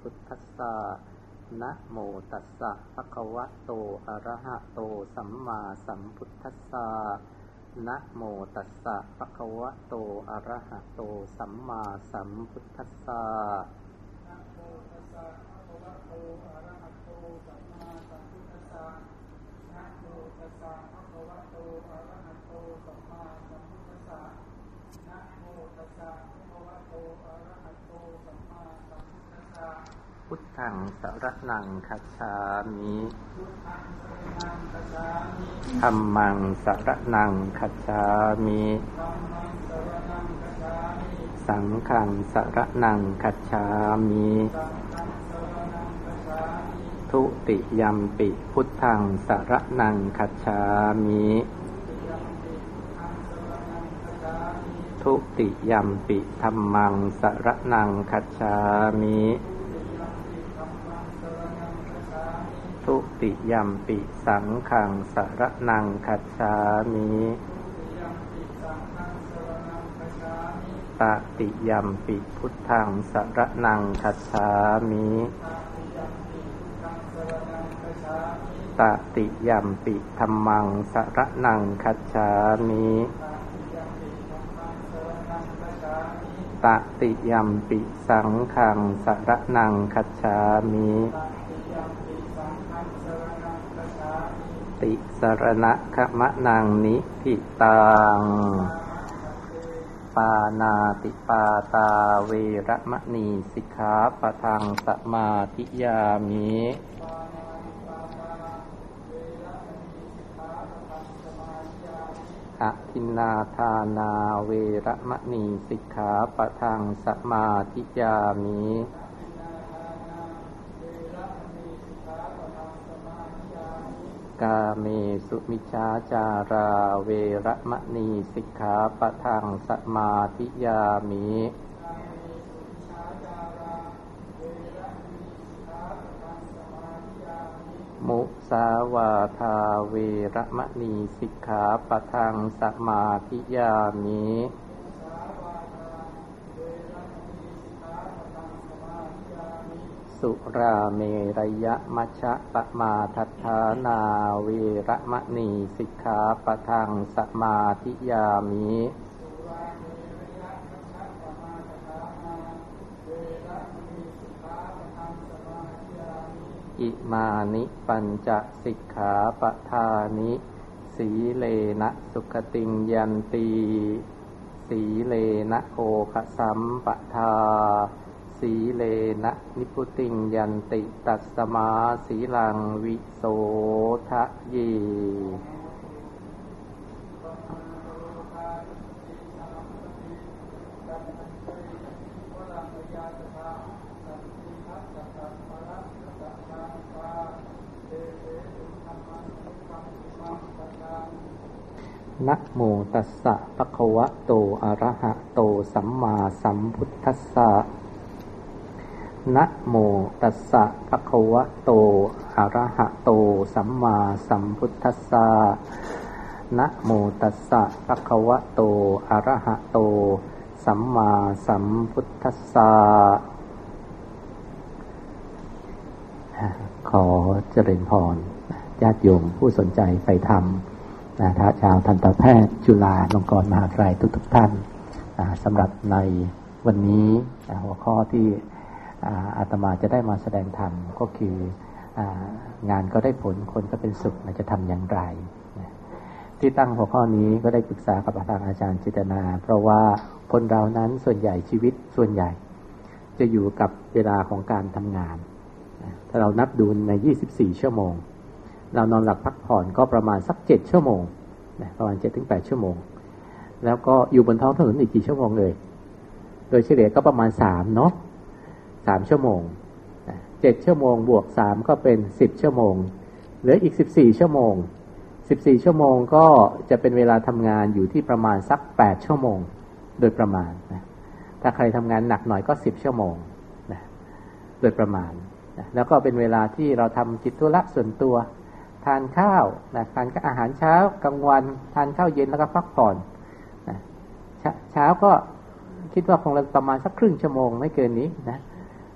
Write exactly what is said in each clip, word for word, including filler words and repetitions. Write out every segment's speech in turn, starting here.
พุทธัสสะนะโมตัสสะภะคะวะโตอะระหะโตสัมมาสัมพุทธัสสะนะโมตัสสะภะคะวะโตอะระหะโตสัมมาสัมพุทธัสสะนะโมตัสสะภะคะวะโตอะระหะโตสัมมาสัมพุทธัสสะนะโมตัสสะภะคะวะโตอะระหะโตสัมมาสัมพุทธัสสะนะโมตัสสะภะคะวะโตอะระหะโตสัมมาสัมพุทธัสสะพุทธังสรณังคัจฉามิธัมมังสรณังคัจฉามิสังฆังสรณังคัจฉามิทุติยัมปิพุทธังสรณังคัจฉามิทุติยัมปิธัมมังสรณังคัจฉามิทุติยัมปิสังฆังสรณังคัจฉามิตติยัมปิพุทธังสรณังคัจฉามิตติยัมปิธัมมังสรณังคัจฉามิตติยัมปิสังฆังสรณังคัจฉามิติสรณะขมะนังนิพิตังปานาติปาตาเวระมณีสิกขาปะทังสมาธิยามิอะทินนาทานาเวระมณีสิกขาปะทังสมาธิยามิกาเมสุมิจฉาจาราเวระมณีสิกขาปะทังสมาธิยามิมุสาวาทาเวระมณีสิกขาปะทังสมาธิยามิสุราเมรยมัชฌะปมาทัฏฐานาเวระมณีสิกขาปะทังสมาธิยามิอิมานิปัญจสิกขาปะทานิสีเลนะสุขติงยันติสีเลนะโภคสัมปทาสีเลนะนิพุติงยันติตัสมาสีลังวิโสทะเยนะโมตัสสะภะคะวะโตอะระหะโตสัมมาสัมพุทธัสสะนะโมตัสสะภะคะวะโตอะระหะโตสัมมาสัมพุทธัสสะนะโมตัสสะภะคะวะโตอะระหะโตสัมมาสัมพุทธัสสะขอเจริญพรญาติโยมผู้สนใจใฝ่ธรรมนะท่าชาวทันตแพทย์จุฬาลงกรณ์มหาวิทยาลัยทุกๆท่านสำหรับในวันนี้หัวข้อที่อาตมาจะได้มาแสดงธรรมก็คืองานก็ได้ผลคนก็เป็นสุขจะทำอย่างไรที่ตั้งหัวข้อนี้ก็ได้ปรึกษากับทางอาจารย์จิตนาเพราะว่าคนเรานั้นส่วนใหญ่ชีวิตส่วนใหญ่จะอยู่กับเวลาของการทำงานถ้าเรานับดูในยี่สิบสี่ชั่วโมงเรานอนหลับพักผ่อนก็ประมาณสักเจ็ดชั่วโมงประมาณ เจ็ดถึงแปด ชั่วโมงแล้วก็อยู่บนท้องถนนอีกกี่ชั่วโมงเลยโดยเฉลี่ยก็ประมาณสามเนาะสามชั่วโมงเจ็ดชั่วโมงบวกสามก็เป็นสิบชั่วโมงเหลืออีกสิบสี่ชั่วโมงสิบสี่ชั่วโมงก็จะเป็นเวลาทำงานอยู่ที่ประมาณสักแปดชั่วโมงโดยประมาณนะถ้าใครทำงานหนักหน่อยก็สิบชั่วโมงนะโดยประมาณนะแล้วก็เป็นเวลาที่เราทำกิจธุระส่วนตัวทานข้าวนะทานอาหารเช้ากลางวันทานข้าวเย็นแล้วก็พักผ่อนนะเช้าก็คิดว่าคงประมาณสักครึ่งชั่วโมงไม่เกินนี้นะ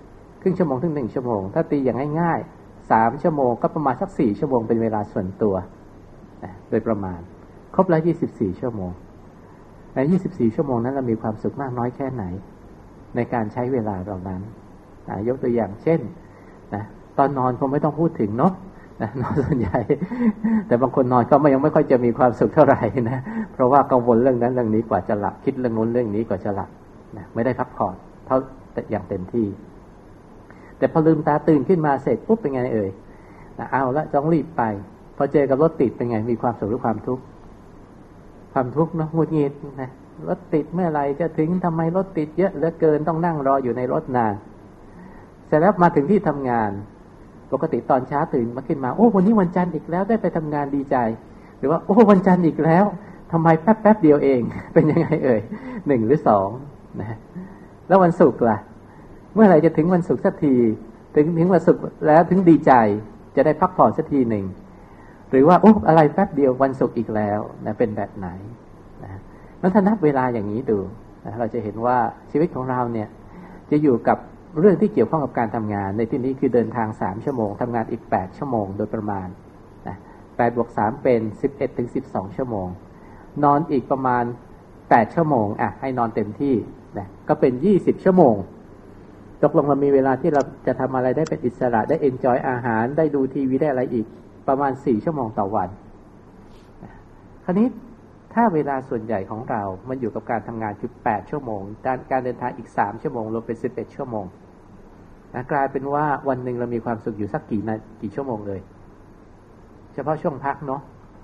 รึ่งชั่วโมงถึงหนึ่งชั่วโมงถ้าตีอย่างง่ายๆสามชั่วโมงก็ประมาณสักสี่ชั่วโมงเป็นเวลาส่วนตัวนะโดยประมาณครบแล้วยี่สิบสี่ชั่วโมงในยี่สิบสี่ชั่วโมงนั้นเรามีความสุขมากน้อยแค่ไหนในการใช้เวลาเหล่านั้นนะยกตัวอย่างเช่นนะตอนนอนคงไม่ต้องพูดถึงเนาะนะนอนส่วนใหญ่แต่บางคนนอนก็ไม่ยังไม่ค่อยจะมีความสุขเท่าไหร่นะเพราะว่ากังวลเรื่องนั้นเรื่องนี้กว่าจะหลับคิดเรื่องนู้นเรื่องนี้กว่าจะหลับนะไม่ได้พักผ่อนเท่าอย่างเต็มที่แต่พอลืมตาตื่นขึ้นมาเสร็จปุ๊บเป็นไงเอ่ยนะเอาละต้องรีบไปพอเจอกับรถติดเป็นไงมีความสุขหรือความทุกข์ความทุกข์เนาะหงุดหงิดนะรถติดเมื่อไหร่จะถึงทำไมรถติดเยอะเหลือเกินต้องนั่งรออยู่ในรถนานเสร็จแล้วมาถึงที่ทำงานปกติตอนเช้าตื่นมาขึ้นมาโอ้วันนี้วันจันทร์อีกแล้วได้ไปทำงานดีใจหรือว่าโอ้วันจันทร์อีกแล้วทำไมแป๊บแป๊บเดียวเองเป็นยังไงเอ่ยหนึ่งหรือสองนะแล้ววันศุกร์ล่ะเมื่อไหร่จะถึงวันศุกร์สักทีถึงถึงวันศุกร์แล้วถึงดีใจจะได้พักผ่อนสักทีหนึ่งหรือว่าโอ้อะไรแป๊บเดียววันศุกร์อีกแล้วนะเป็นแบบไหนนะนั้นถ้านับเวลาอย่างนี้ดูนะเราจะเห็นว่าชีวิตของเราเนี่ยจะอยู่กับเรื่องที่เกี่ยวข้องกับการทำงานในที่นี้คือเดินทางสามชั่วโมงทำงานอีกแปดชั่วโมงโดยประมาณนะแปดบวกสามเป็นสิบเอ็ดถึงสิบสองชั่วโมงนอนอีกประมาณแปดชั่วโมงอ่ะให้นอนเต็มที่นะก็เป็นยี่สิบชั่วโมงตกลงเรามีเวลาที่เราจะทำอะไรได้เป็นอิสระได้เอนจอยอาหารได้ดูทีวีได้อะไรอีกประมาณสี่ชั่วโมงต่อวันคราวนี้ถ้าเวลาส่วนใหญ่ของเรามันอยู่กับการทำงานคือแปดชั่วโมงการการเดินทางอีกสามชั่วโมงรวมเป็นสิบเอ็ดชั่วโมงนะกลายเป็นว่าวันหนึ่งเรามีความสุขอยู่สักกี่นาทีกี่ชั่วโมงเลยเฉพาะช่วงพักเนาะ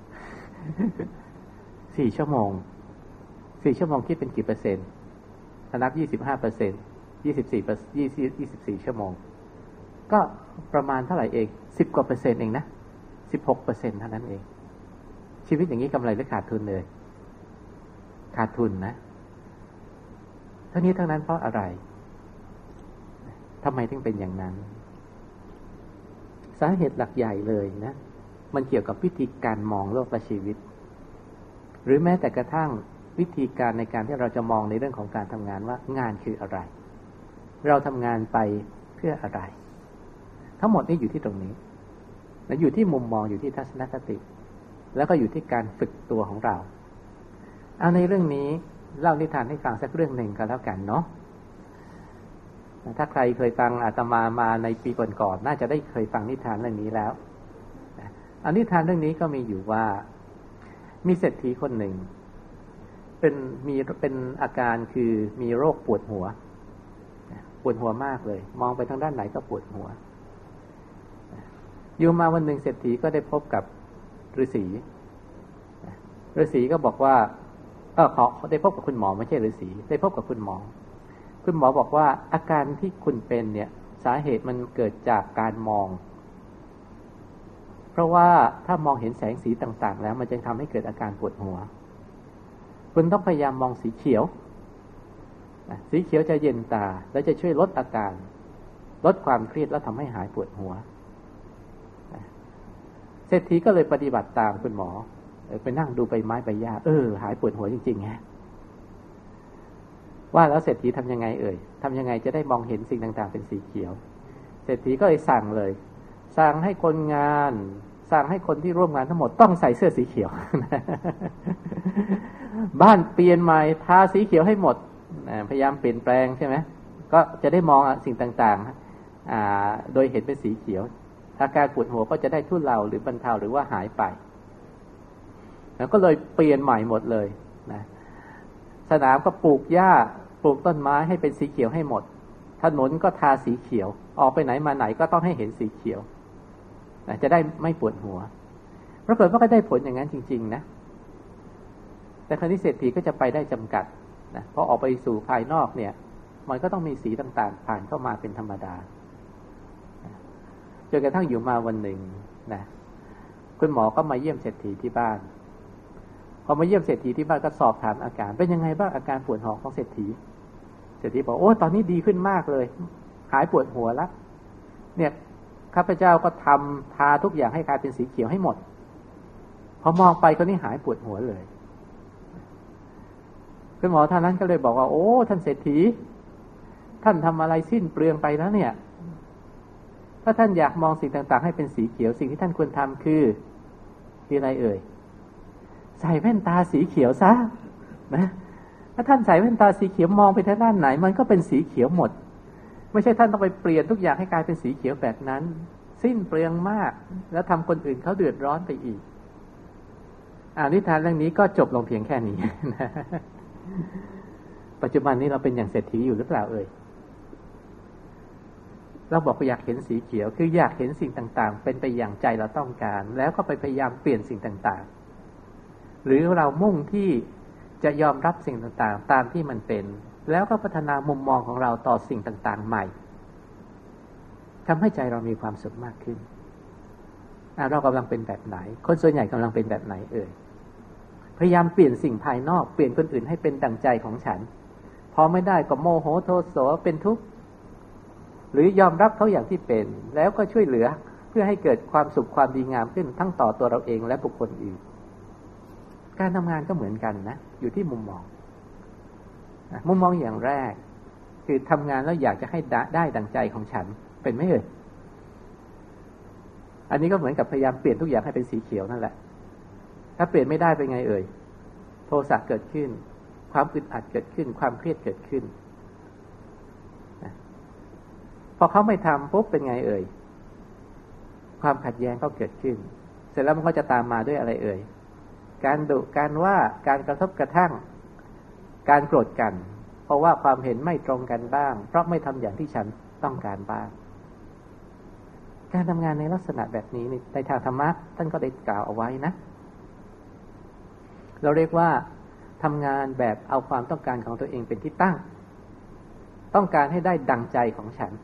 สี่ชั่วโมงสี่ชั่วโมงคิดเป็นกี่เปอร์เซ็นต์ถ้านับยี่สิบห้าเปอร์เซ็นต์ยี่สิบสี่เปอร์เซ็นต์ยี่สิบยี่สิบสี่ชั่วโมงก็ประมาณเท่าไหร่เองสิบกว่าเปอร์เซ็นต์เองนะสิบหกเปอร์เซ็นต์เท่านั้นเองชีวิตอย่างนี้กำไรหรือขาดทุนเลยขาดทุนนะทั้งนี้ทั้งนั้นเพราะอะไรทำไมถึงเป็นอย่างนั้นสาเหตุหลักใหญ่เลยนะมันเกี่ยวกับวิธีการมองโลกและชีวิตหรือแม้แต่กระทั่งวิธีการในการที่เราจะมองในเรื่องของการทำงานว่างานคืออะไรเราทำงานไปเพื่ออะไรทั้งหมดนี้อยู่ที่ตรงนี้และอยู่ที่มุมมองอยู่ที่ทัศนคติแล้วก็อยู่ที่การฝึกตัวของเราเอาในเรื่องนี้เล่านิทานให้ฟังสักเรื่องหนึ่งก็แล้วกันเนาะถ้าใครเคยฟังอาตมามาในปีก่อนๆน่าจะได้เคยฟังนิทานเรื่องนี้แล้วอันนิทานเรื่องนี้ก็มีอยู่ว่ามีเศรษฐีคนหนึ่งเป็นมีเป็นอาการคือมีโรคปวดหัวปวดหัวมากเลยมองไปทางด้านไหนก็ปวดหัวอยู่มาวันหนึ่งเศรษฐีก็ได้พบกับฤาษีฤาษีก็บอกว่าเออเขาได้พบกับคุณหมอไม่ใช่ฤาษีได้พบกับคุณหมอคุณหมอบอกว่าอาการที่คุณเป็นเนี่ยสาเหตุมันเกิดจากการมองเพราะว่าถ้ามองเห็นแสงสีต่างๆแล้วมันจะทำให้เกิดอาการปวดหัวคุณต้องพยายามมองสีเขียวสีเขียวจะเย็นตาและจะช่วยลดอาการลดความเครียดและทำให้หายปวดหัวเศรษฐีก็เลยปฏิบัติตามคุณหมอไปนั่งดูใบไม้ใบหญ้าเออหายปวดหัวจริงๆฮะว่าแล้วเศรษฐีทำยังไงเอ่ยทำยังไงจะได้มองเห็นสิ่งต่างๆเป็นสีเขียวเศรษฐีก็เลยสั่งเลยสั่งให้คนงานสั่งให้คนที่ร่วมงานทั้งหมดต้องใส่เสื้อสีเขียว บ้านเปลี่ยนใหม่ทาสีเขียวให้หมดพยายามเปลี่ยนแปลงใช่ไหมก็จะได้มองสิ่งต่างๆโดยเห็นเป็นสีเขียวอาการปวดหัวก็จะได้ทุเลาหรือบรรเทาหรือว่าหายไปแล้วก็เลยเปลี่ยนใหม่หมดเลยนะสนามก็ปลูกหญ้าปลูกต้นไม้ให้เป็นสีเขียวให้หมดถนนก็ทาสีเขียวออกไปไหนมาไหนก็ต้องให้เห็นสีเขียวนะจะได้ไม่ปวดหัวปรากฏว่าก็ได้ผลอย่างนั้นจริงๆนะแต่คราวนี้เศรษฐีก็จะไปได้จำกัดนะเพราะออกไปสู่ภายนอกเนี่ยมันก็ต้องมีสีต่างๆผ่านเข้ามาเป็นธรรมดาจนกระทั่งอยู่มาวันหนึ่งนะคุณหมอก็มาเยี่ยมเศรษฐีที่บ้านพอมาเยี่ยมเศรษฐีที่บ้านก็สอบถามอาการเป็นยังไงบ้างอาการปวดหัวของเศรษฐีเศรษฐีบอกโอ้ตอนนี้ดีขึ้นมากเลยหายปวดหัวแล้วเนี่ยข้าพเจ้าก็ทำทาทุกอย่างให้กลายเป็นสีเขียวให้หมดพอมองไปก็นี่หายปวดหัวเลยคุณหมอท่านนั้นก็เลยบอกว่าโอ้ท่านเศรษฐีท่านทำอะไรสิ้นเปลืองไปแล้วเนี่ยถ้าท่านอยากมองสิ่งต่างๆให้เป็นสีเขียวสิ่งที่ท่านควรทำคือคืออะไรเอ่ยใส่แว่นตาสีเขียวซะนะถ้าท่านใส่แว่นตาสีเขียวมองไปทางด้านไหนมันก็เป็นสีเขียวหมดไม่ใช่ท่านต้องไปเปลี่ยนทุกอย่างให้กลายเป็นสีเขียวแบบนั้นสิ้นเปลืองมากแล้วทำคนอื่นเขาเดือดร้อนไปอีกอ่านิทานเรื่องนี้ก็จบลงเพียงแค่นี้นะปัจจุบันนี้เราเป็นอย่างเศรษฐีอยู่หรือเปล่าเอ่ยเราบอกว่าอยากเห็นสีเขียวคืออยากเห็นสิ่งต่างๆเป็นไปอย่างใจเราต้องการแล้วก็ไปพยายามเปลี่ยนสิ่งต่างๆหรือเรามุ่งที่จะยอมรับสิ่งต่างๆตามที่มันเป็นแล้วก็พัฒนามุมมองของเราต่อสิ่งต่างๆใหม่ทำให้ใจเรามีความสุขมากขึ้นเรากำลังเป็นแบบไหนคนส่วนใหญ่กำลังเป็นแบบไหนเอ่ยพยายามเปลี่ยนสิ่งภายนอกเปลี่ยนคนอื่นให้เป็นดั่งใจของฉันพอไม่ได้ก็โมโหโทโสเป็นทุกข์หรือยอมรับเขาอย่างที่เป็นแล้วก็ช่วยเหลือเพื่อให้เกิดความสุขความดีงามขึ้นทั้งต่อตัวเราเองและบุคคลอื่นการทำงานก็เหมือนกันนะอยู่ที่มุมมองมุมมองอย่างแรกคือทำงานแล้วอยากจะให้ได้ดั่งใจของฉันเป็นไหมเอ่ยอันนี้ก็เหมือนกับพยายามเปลี่ยนทุกอย่างให้เป็นสีเขียวนั่นแหละถ้าเปลี่ยนไม่ได้เป็นไงเอ่ยโทสะเกิดขึ้นความอึดอัดเกิดขึ้นความเครียดเกิดขึ้นพอเขาไม่ทำปุ๊บเป็นไงเอ่ยความขัดแย้งก็เกิดขึ้นเสร็จแล้วมันก็จะตามมาด้วยอะไรเอ่ยการดุการว่าการกระทบกระทั่งการโกรธกันเพราะว่าความเห็นไม่ตรงกันบ้างเพราะไม่ทำอย่างที่ฉันต้องการบ้างการทำงานในลักษณะแบบนี้ในทางธรรมะท่านก็ได้กล่าวเอาไว้นะเราเรียกว่าทำงานแบบเอาความต้องการของตัวเองเป็นที่ตั้งต้องการให้ได้ดั่งใจของฉัน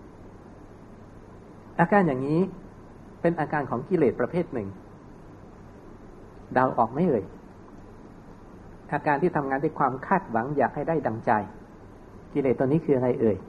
อาการอย่างนี้เป็นอาการของกิเลสประเภทหนึ่งเดาออกไหมเอ่ยอาการที่ทำงานด้วยความคาดหวังอยากให้ได้ดั่งใจกิเลสตัวนี้คืออะไรเอ่ย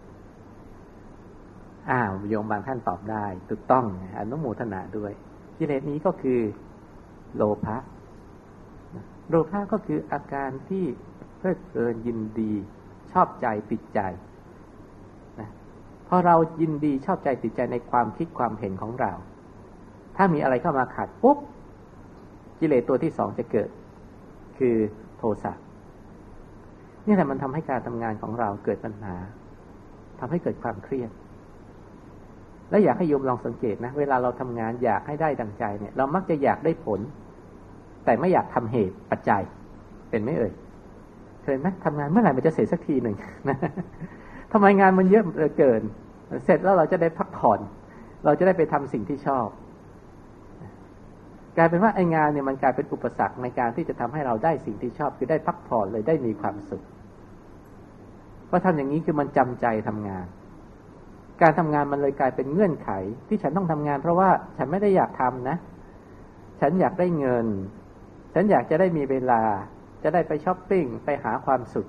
อ้าวโยมบางท่านตอบได้ถูกต้องอนุโมทนาด้วยกิเลสนี้ก็คือโลภะโลภะก็คืออาการที่เพลิดเพลินยินดีชอบใจติดใจนะพอเรายินดีชอบใจติดใจในความคิดความเห็นของเราถ้ามีอะไรเข้ามาขัดปุ๊บกิเลสตัวที่สองจะเกิดคือโทสะนี่แหละมันทำให้การทำงานของเราเกิดปัญหาทำให้เกิดความเครียดและอยากให้โยมลองสังเกตนะเวลาเราทำงานอยากให้ได้ดังใจเนี่ยเรามักจะอยากได้ผลแต่ไม่อยากทำเหตุปัจจัยเป็นไหมเอ่ยเคยไหมทำงานเมื่อไหร่มันจะเสร็จสักทีหนึ่งนะทำไมงานมันเยอะเหลือเกินเสร็จแล้วเราจะได้พักผ่อนเราจะได้ไปทำสิ่งที่ชอบกลายเป็นว่าไอ้งานเนี่ยมันกลายเป็นอุปสรรคในการที่จะทำให้เราได้สิ่งที่ชอบคือได้พักผ่อนเลยได้มีความสุขเพราะทำอย่างนี้คือมันจำใจทำงานการทำงานมันเลยกลายเป็นเงื่อนไขที่ฉันต้องทำงานเพราะว่าฉันไม่ได้อยากทำนะฉันอยากได้เงินฉันอยากจะได้มีเวลาจะได้ไปช้อปปิ้งไปหาความสุข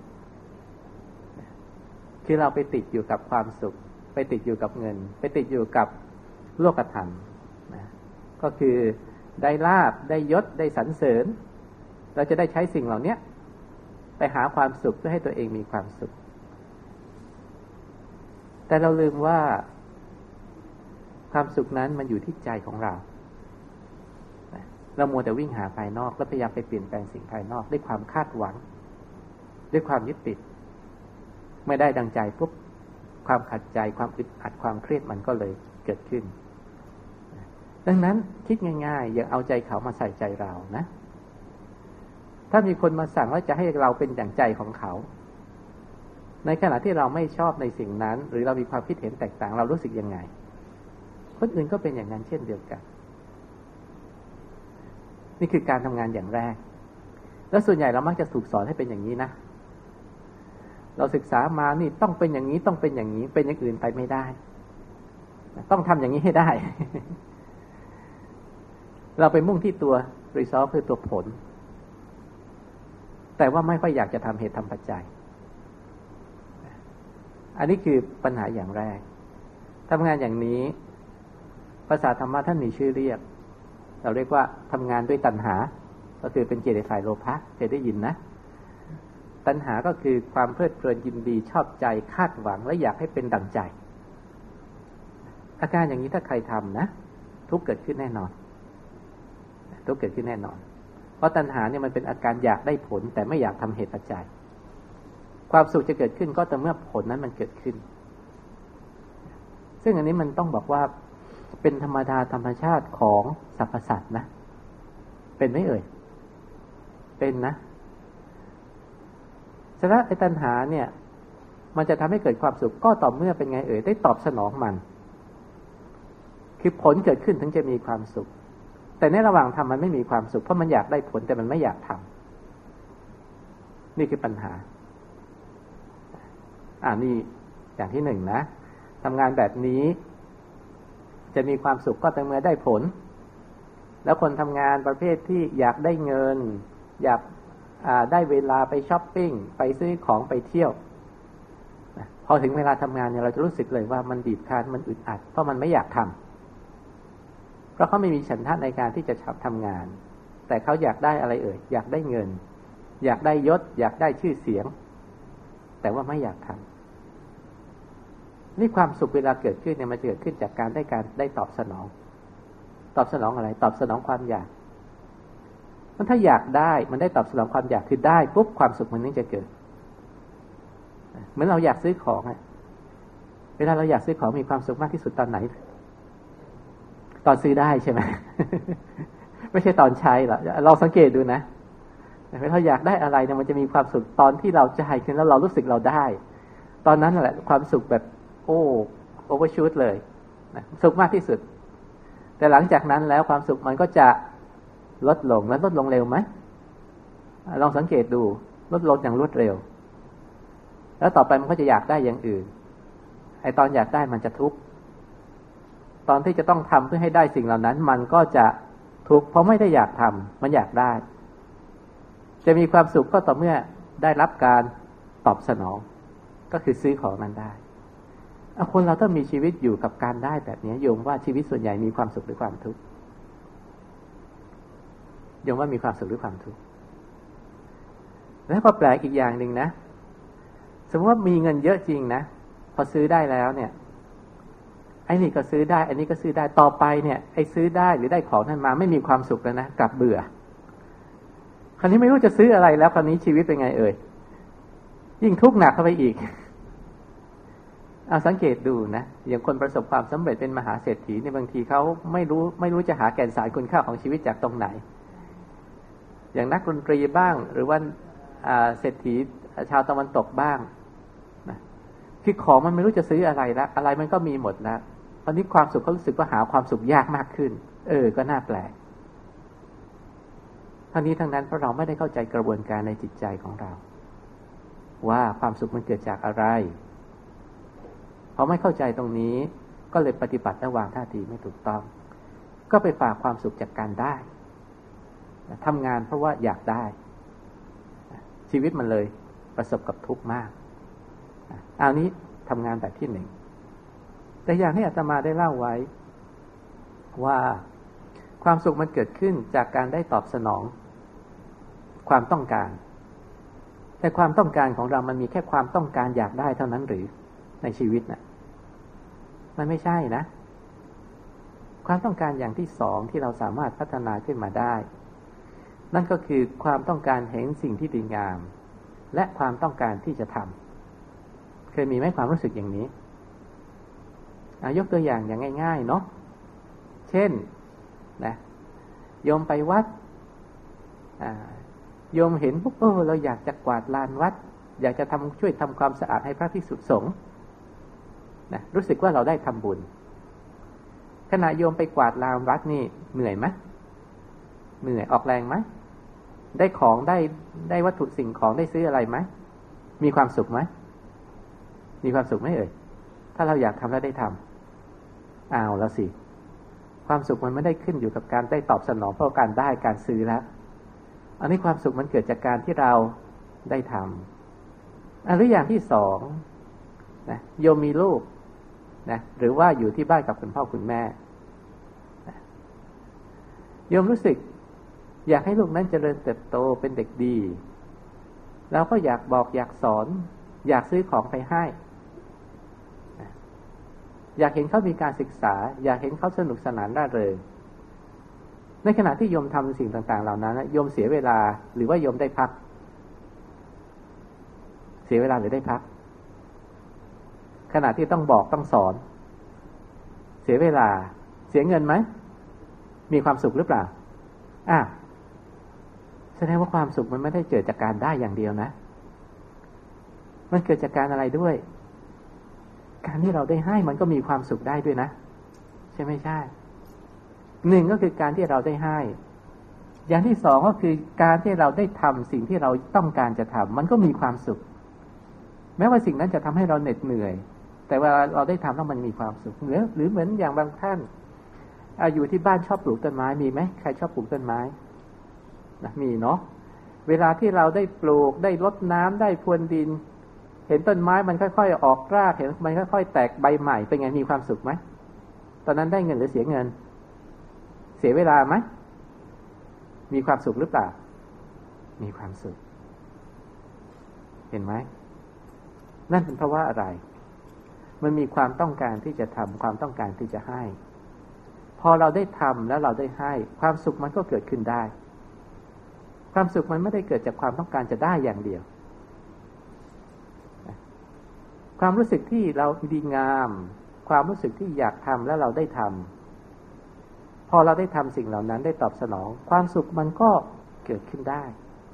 คือเราไปติดอยู่กับความสุขไปติดอยู่กับเงินไปติดอยู่กับโลกธรรมนะก็คือได้ลาภได้ยศได้สรรเสริญเราจะได้ใช้สิ่งเหล่านี้ไปหาความสุขเพื่อให้ตัวเองมีความสุขแต่เราลืมว่าความสุขนั้นมันอยู่ที่ใจของเราเรามัวแต่วิ่งหาภายนอกแล้วพยายามไปเปลี่ยนแปลงสิ่งภายนอกด้วยความคาดหวังด้วยความยึดติดไม่ได้ดังใจปุ๊บความขัดใจความอึดอัดความเครียดมันก็เลยเกิดขึ้นดังนั้นคิดง่ายๆอย่าเอาใจเขามาใส่ใจเรานะถ้ามีคนมาสั่งว่าจะให้เราเป็นอย่างใจของเขาในขณะที่เราไม่ชอบในสิ่งนั้นหรือเรามีความคิดเห็นแตกต่างเรารู้สึกยังไงคนอื่นก็เป็นอย่างนั้นเช่นเดียวกันนี่คือการทำงานอย่างแรกแล้วส่วนใหญ่เรามักจะถูกสอนให้เป็นอย่างนี้นะเราศึกษามานี่ต้องเป็นอย่างนี้ต้องเป็นอย่างนี้เป็นอย่างอื่นไปไม่ได้ต้องทำอย่างนี้ให้ได้ เราไปมุ่งที่ตัว result คือตัวผลแต่ว่าไม่ค่อยอยากจะทำเหตุทำปัจจัยอันนี้คือปัญหาอย่างแรกทำงานอย่างนี้ภาษาธรรมะท่านมีชื่อเรียกเราเรียกว่าทำงานด้วยตัณหาก็คือเป็นกิเลสฝ่ายโลภะเคยได้ยินนะตัณหาก็คือความเพลิดเพลินยินดีชอบใจคาดหวังและอยากให้เป็นดั่งใจอาการอย่างนี้ถ้าใครทำนะทุกข์เกิดขึ้นแน่นอนทุกข์เกิดขึ้นแน่นอนเพราะตัณหาเนี่ยมันเป็นอาการอยากได้ผลแต่ไม่อยากทำเหตุปัจจัยความสุขจะเกิดขึ้นก็แต่เมื่อผลนั้นมันเกิดขึ้นซึ่งอันนี้มันต้องบอกว่าเป็นธรรมดาธรรมชาติของสรรพสัตว์นะเป็นไหมเอ่ยเป็นนะฉะนั้นไอ้ตัณหาเนี่ยมันจะทำให้เกิดความสุขก็ต่อเมื่อเป็นไงเอ่ยได้ตอบสนองมันคือผลเกิดขึ้นถึงจะมีความสุขแต่ในระหว่างทำมันไม่มีความสุขเพราะมันอยากได้ผลแต่มันไม่อยากทำนี่คือปัญหาอ่านี่อย่างที่หนึ่งนะทำงานแบบนี้จะมีความสุขก็แต่เมื่อได้ผลแล้วคนทำงานประเภทที่อยากได้เงินอยากได้เวลาไปช้อปปิ้งไปซื้อของไปเที่ยวพอถึงเวลาทำงานเนี่ยเราจะรู้สึกเลยว่ามันบีบคั้นมันอึดอัดเพราะมันไม่อยากทำเพราะเขาไม่มีฉันทะในการที่จะทำงานแต่เขาอยากได้อะไรเอ่ยอยากได้เงินอยากได้ยศอยากได้ชื่อเสียงแต่ว่าไม่อยากทำนี่ความสุขเวลาเกิดขึ้นเนี่ยมันเกิดขึ้นจากการได้การได้ตอบสนองตอบสนองอะไรตอบสนองความอยากมันถ้าอยากได้มันได้ตอบสนองความอยากคือได้ปุ๊บความสุขมันนึงจะเกิดเหมือนเราอยากซื้อของอะเวลาเราอยากซื้อของมีความสุขมากที่สุดตอนไหนตอนซื้อได้ใช่ไหม ไม่ใช่ตอนใช้หรอกเราสังเกตดูนะเวลาเราอยากได้อะไรเนี่ยมันจะมีความสุขตอนที่เราจ่ายคือแล้วเรารู้สึกเราได้ตอนนั้นแหละความสุขแบบโอ้โอเวอร์ชูตเลยนะสุขมากที่สุดแต่หลังจากนั้นแล้วความสุขมันก็จะลดลงแล้วลดลงเร็วไหมลองสังเกตดูลดลงอย่างรวดเร็วแล้วต่อไปมันก็จะอยากได้อย่างอื่นไอ้ตอนอยากได้มันจะทุกข์ตอนที่จะต้องทำเพื่อให้ได้สิ่งเหล่านั้นมันก็จะทุกข์เพราะไม่ได้อยากทำมันอยากได้จะมีความสุขก็ต่อเมื่อได้รับการตอบสนองก็คือซื้อของนั้นได้คนเราต้องมีชีวิตอยู่กับการได้แบบนี้โยมว่าชีวิตส่วนใหญ่มีความสุขหรือความทุกข์โยมว่ามีความสุขหรือความทุกข์แล้วก็แปลกอีกอย่างหนึ่งนะสมมติว่ามีเงินเยอะจริงนะพอซื้อได้แล้วเนี่ยไอ้นี่ก็ซื้อได้อันนี้ก็ซื้อได้ต่อไปเนี่ยไอ้ซื้อได้หรือได้ของนั้นมาไม่มีความสุขแล้วนะกลับเบื่อคราวนี้ไม่รู้จะซื้ออะไรแล้วคราวนี้ชีวิตเป็นไงเอ่ยยิ่งทุกข์หนักเข้าไปอีกเอาสังเกตดูนะอย่างคนประสบความสำเร็จเป็นมหาเศรษฐีเนี่ยบางทีเขาไม่รู้ไม่รู้จะหาแก่นสารคุณค่าของชีวิตจากตรงไหนอย่างนักดนตรีบ้างหรือว่าเศรษฐีชาวตะวันตกบ้างนะคือของมันไม่รู้จะซื้ออะไรแล้วอะไรมันก็มีหมดแล้วตอนนี้ความสุขเขารู้สึกว่าหาความสุขยากมากขึ้นเออก็น่าแปลกทั้งนี้ทั้งนั้นเพราะเราไม่ได้เข้าใจกระบวนการในจิตใจของเราว่าความสุขมันเกิดจากอะไรพอไม่เข้าใจตรงนี้ก็เลยปฏิบัติและวางท่าทีไม่ถูกต้องก็ไปฝากความสุขจากการได้ทำงานเพราะว่าอยากได้ชีวิตมันเลยประสบกับทุกข์มากเอานี้ทำงานแบบที่หนึ่งแต่อย่างที่อาตมาได้เล่าไว้ว่าความสุขมันเกิดขึ้นจากการได้ตอบสนองความต้องการแต่ความต้องการของเรามันมีแค่ความต้องการอยากได้เท่านั้นหรือในชีวิตนะมันไม่ใช่นะความต้องการอย่างที่สองที่เราสามารถพัฒนาขึ้นมาได้นั่นก็คือความต้องการเห็นสิ่งที่ดีงามและความต้องการที่จะทำเคยมีไหมความรู้สึกอย่างนี้ยกตัวอย่างอย่างง่ายๆเนาะเช่นนะโยมไปวัดโยมเห็นปุ๊บเออเราอยากจะกวาดลานวัดอยากจะทำช่วยทำความสะอาดให้พระภิกษุสงฆ์นะรู้สึกว่าเราได้ทำบุญขณะโยมไปกวาดลานวัดนี่เหนื่อยไหมเหนื่อยออกแรงไหมได้ของได้ได้วัตถุสิ่งของได้ซื้ออะไรไหมมีความสุขไหมมีความสุขไหมเอ่ยถ้าเราอยากทำแล้วได้ทำเอาแล้วสิความสุขมันไม่ได้ขึ้นอยู่กับการได้ตอบสนองเพราะการได้การซื้อแล้วอันนี้ความสุขมันเกิดจากการที่เราได้ทำอันหรืออย่างที่สองนะโยมมีลูกนะหรือว่าอยู่ที่บ้านกับคุณพ่อคุณแม่นะโยมรู้สึกอยากให้ลูกนั้นเจริญเติบโตเป็นเด็กดีแล้วก็อยากบอกอยากสอนอยากซื้อของไปให้นะอยากเห็นเขามีการศึกษาอยากเห็นเขาสนุกสนานร่าเริงในขณะที่โยมทำสิ่งต่างๆเหล่านั้นโยมเสียเวลาหรือว่าโยมได้พักเสียเวลาหรือได้พักขณะที่ต้องบอกต้องสอนเสียเวลาเสียเงินไหมมีความสุขหรือเปล่าอ่ะแสดงว่าความสุขมันไม่ได้เกิดจากการได้อย่างเดียวนะมันเกิดจากการอะไรด้วยการที่เราได้ให้มันก็มีความสุขได้ด้วยนะใช่ไม่ใช่หนึ่งก็คือการที่เราได้ให้อย่างที่สองก็คือการที่เราได้ทำสิ่งที่เราต้องการจะทำมันก็มีความสุขแม้ว่าสิ่งนั้นจะทำให้เราเหน็ดเหนื่อยแต่เวลาเราได้ทำแล้วมันมีความสุขหรือหรือเหมือนอย่างบางท่านอยู่ที่บ้านชอบปลูกต้นไม้มีไหมใครชอบปลูกต้นไม้นะมีเนาะเวลาที่เราได้ปลูกได้รดน้ำได้พรวนดินเห็นต้นไม้มันค่อยๆออกรากเห็นมันค่อยๆแตกใบใหม่เป็นไงมีความสุขไหมตอนนั้นได้เงินหรือเสียเงินเสียเวลาไหมมีความสุขหรือเปล่ามีความสุขเห็นไหมนั่นเป็นเพราะว่าอะไรมันมีความต้องการที่จะทำความต้องการที่จะให้พอเราได้ทำแล้วเราได้ให้ความสุขมันก็เกิดขึ้นได้ความสุขมันไม่ได้เกิดจากความต้องการจะได้อย่างเดียวความรู้สึกที่เราดีงามความรู้สึกที่อยากทำแล้วเราได้ทำพอเราได้ทำสิ่งเหล่านั้นได้ตอบสนองความสุขมันก็เกิดขึ้นได้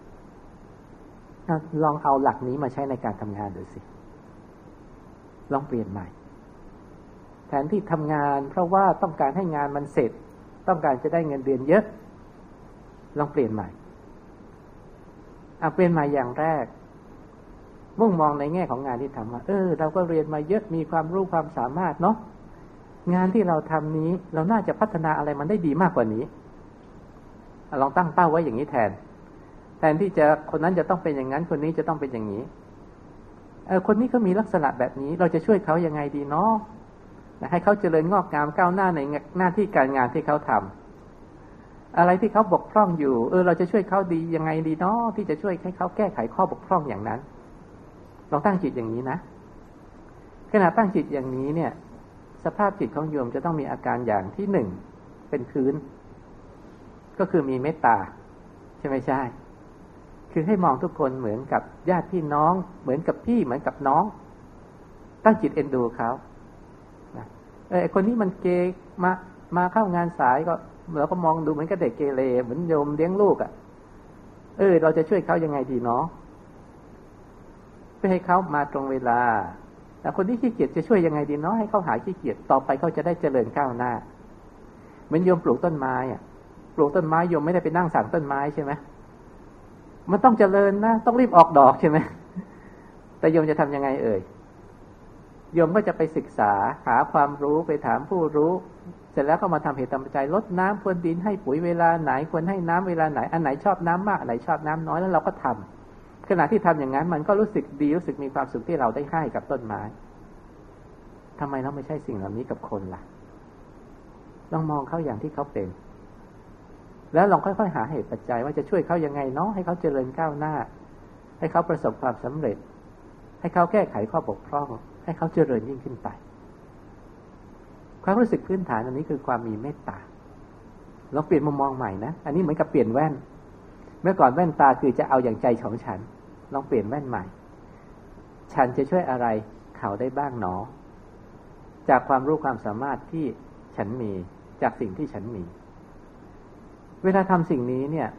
ลองเอาหลักนี้มาใช้ในการทำงานดูสิลองเปลี่ยนใหม่แทนที่ทำงานเพราะว่าต้องการให้งานมันเสร็จต้องการจะได้เงินเดือนเยอะลองเปลี่ยนใหม่เอาเปลี่ยนใหม่อย่างแรกมุ่งมองในแง่ของงานที่ทำว่าเออเราก็เรียนมาเยอะมีความรู้ความสามารถเนาะงานที่เราทำนี้เราน่าจะพัฒนาอะไรมันได้ดีมากกว่านี้ลองตั้งเป้าไว้อย่างนี้แทนแทนที่จะคนนั้นจะต้องเป็นอย่างนั้นคนนี้จะต้องเป็นอย่างนี้เออคนนี้เขามีลักษณะแบบนี้เราจะช่วยเขายังไงดีเนาะให้เขาเจริญงอกงามก้าวหน้าในหน้าที่การงานที่เขาทำอะไรที่เขาบกพร่องอยู่เออเราจะช่วยเขาดียังไงดีเนาะที่จะช่วยให้เขาแก้ไขข้อบกพร่องอย่างนั้นลองตั้งจิตอย่างนี้นะขณะตั้งจิตอย่างนี้เนี่ยสภาพจิตของโยมจะต้องมีอาการอย่างที่หนึ่งเป็นพื้นก็คือมีเมตตาใช่ไหมใช่คือให้มองทุกคนเหมือนกับญาติพี่น้องเหมือนกับพี่เหมือนกับน้องตั้งจิตเอ็นดูเขาเออคนนี้มันเกมามาเข้างานสายก็เราก็มองดูเหมือนกับเด็กเกเรเหมือนโยมเลี้ยงลูกอ่ะเออเราจะช่วยเขายังไงดีเนาะเพื่อให้เขามาตรงเวลาแต่คนที่ขี้เกียจจะช่วยยังไงดีเนาะให้เขาหายขี้เกียจต่อไปเขาจะได้เจริญก้าวหน้าเหมือนโยมปลูกต้นไม้อ่ะปลูกต้นไม้โยมไม่ได้ไปนั่งสั่งต้นไม้ใช่ไหมมันต้องเจริญนะต้องรีบออกดอกใช่ไหมแต่โยมจะทำยังไงเอ่ยโยมก็จะไปศึกษาหาความรู้ไปถามผู้รู้เสร็จแล้วก็มาทำเหตุทำปัจจัยลดน้ำพรวนดินให้ปุ๋ยเวลาไหนควรให้น้ำเวลาไหนอันไหนชอบน้ำมากอันไหนชอบน้ำน้อยแล้วเราก็ทำขณะที่ทำอย่างนั้นมันก็รู้สึกดีรู้สึกมีความสุขที่เราได้ให้กับต้นไม้ทำไมเราไม่ใช่สิ่งเหล่านี้กับคนล่ะลองมองเขาอย่างที่เขาเป็นแล้วลองค่อยๆหาเหตุปัจจัยว่าจะช่วยเขายังไงเนาะให้เขาเจริญก้าวหน้าให้เขาประสบความสำเร็จให้เขาแก้ไขข้อบกพร่องให้เขาเจริญยิ่งขึ้นไปความรู้สึกพื้นฐานอันนี้คือความมีเมตตาลองเปลี่ยนมุมมองใหม่นะอันนี้เหมือนกับเปลี่ยนแว่นเมื่อก่อนแว่นตาคือจะเอาอย่างใจของฉันลองเปลี่ยนแว่นใหม่ฉันจะช่วยอะไรเขาได้บ้างหนอจากความรู้ความสามารถที่ฉันมีจากสิ่งที่ฉันมีเวลาทำสิ่งนี้เนี่ย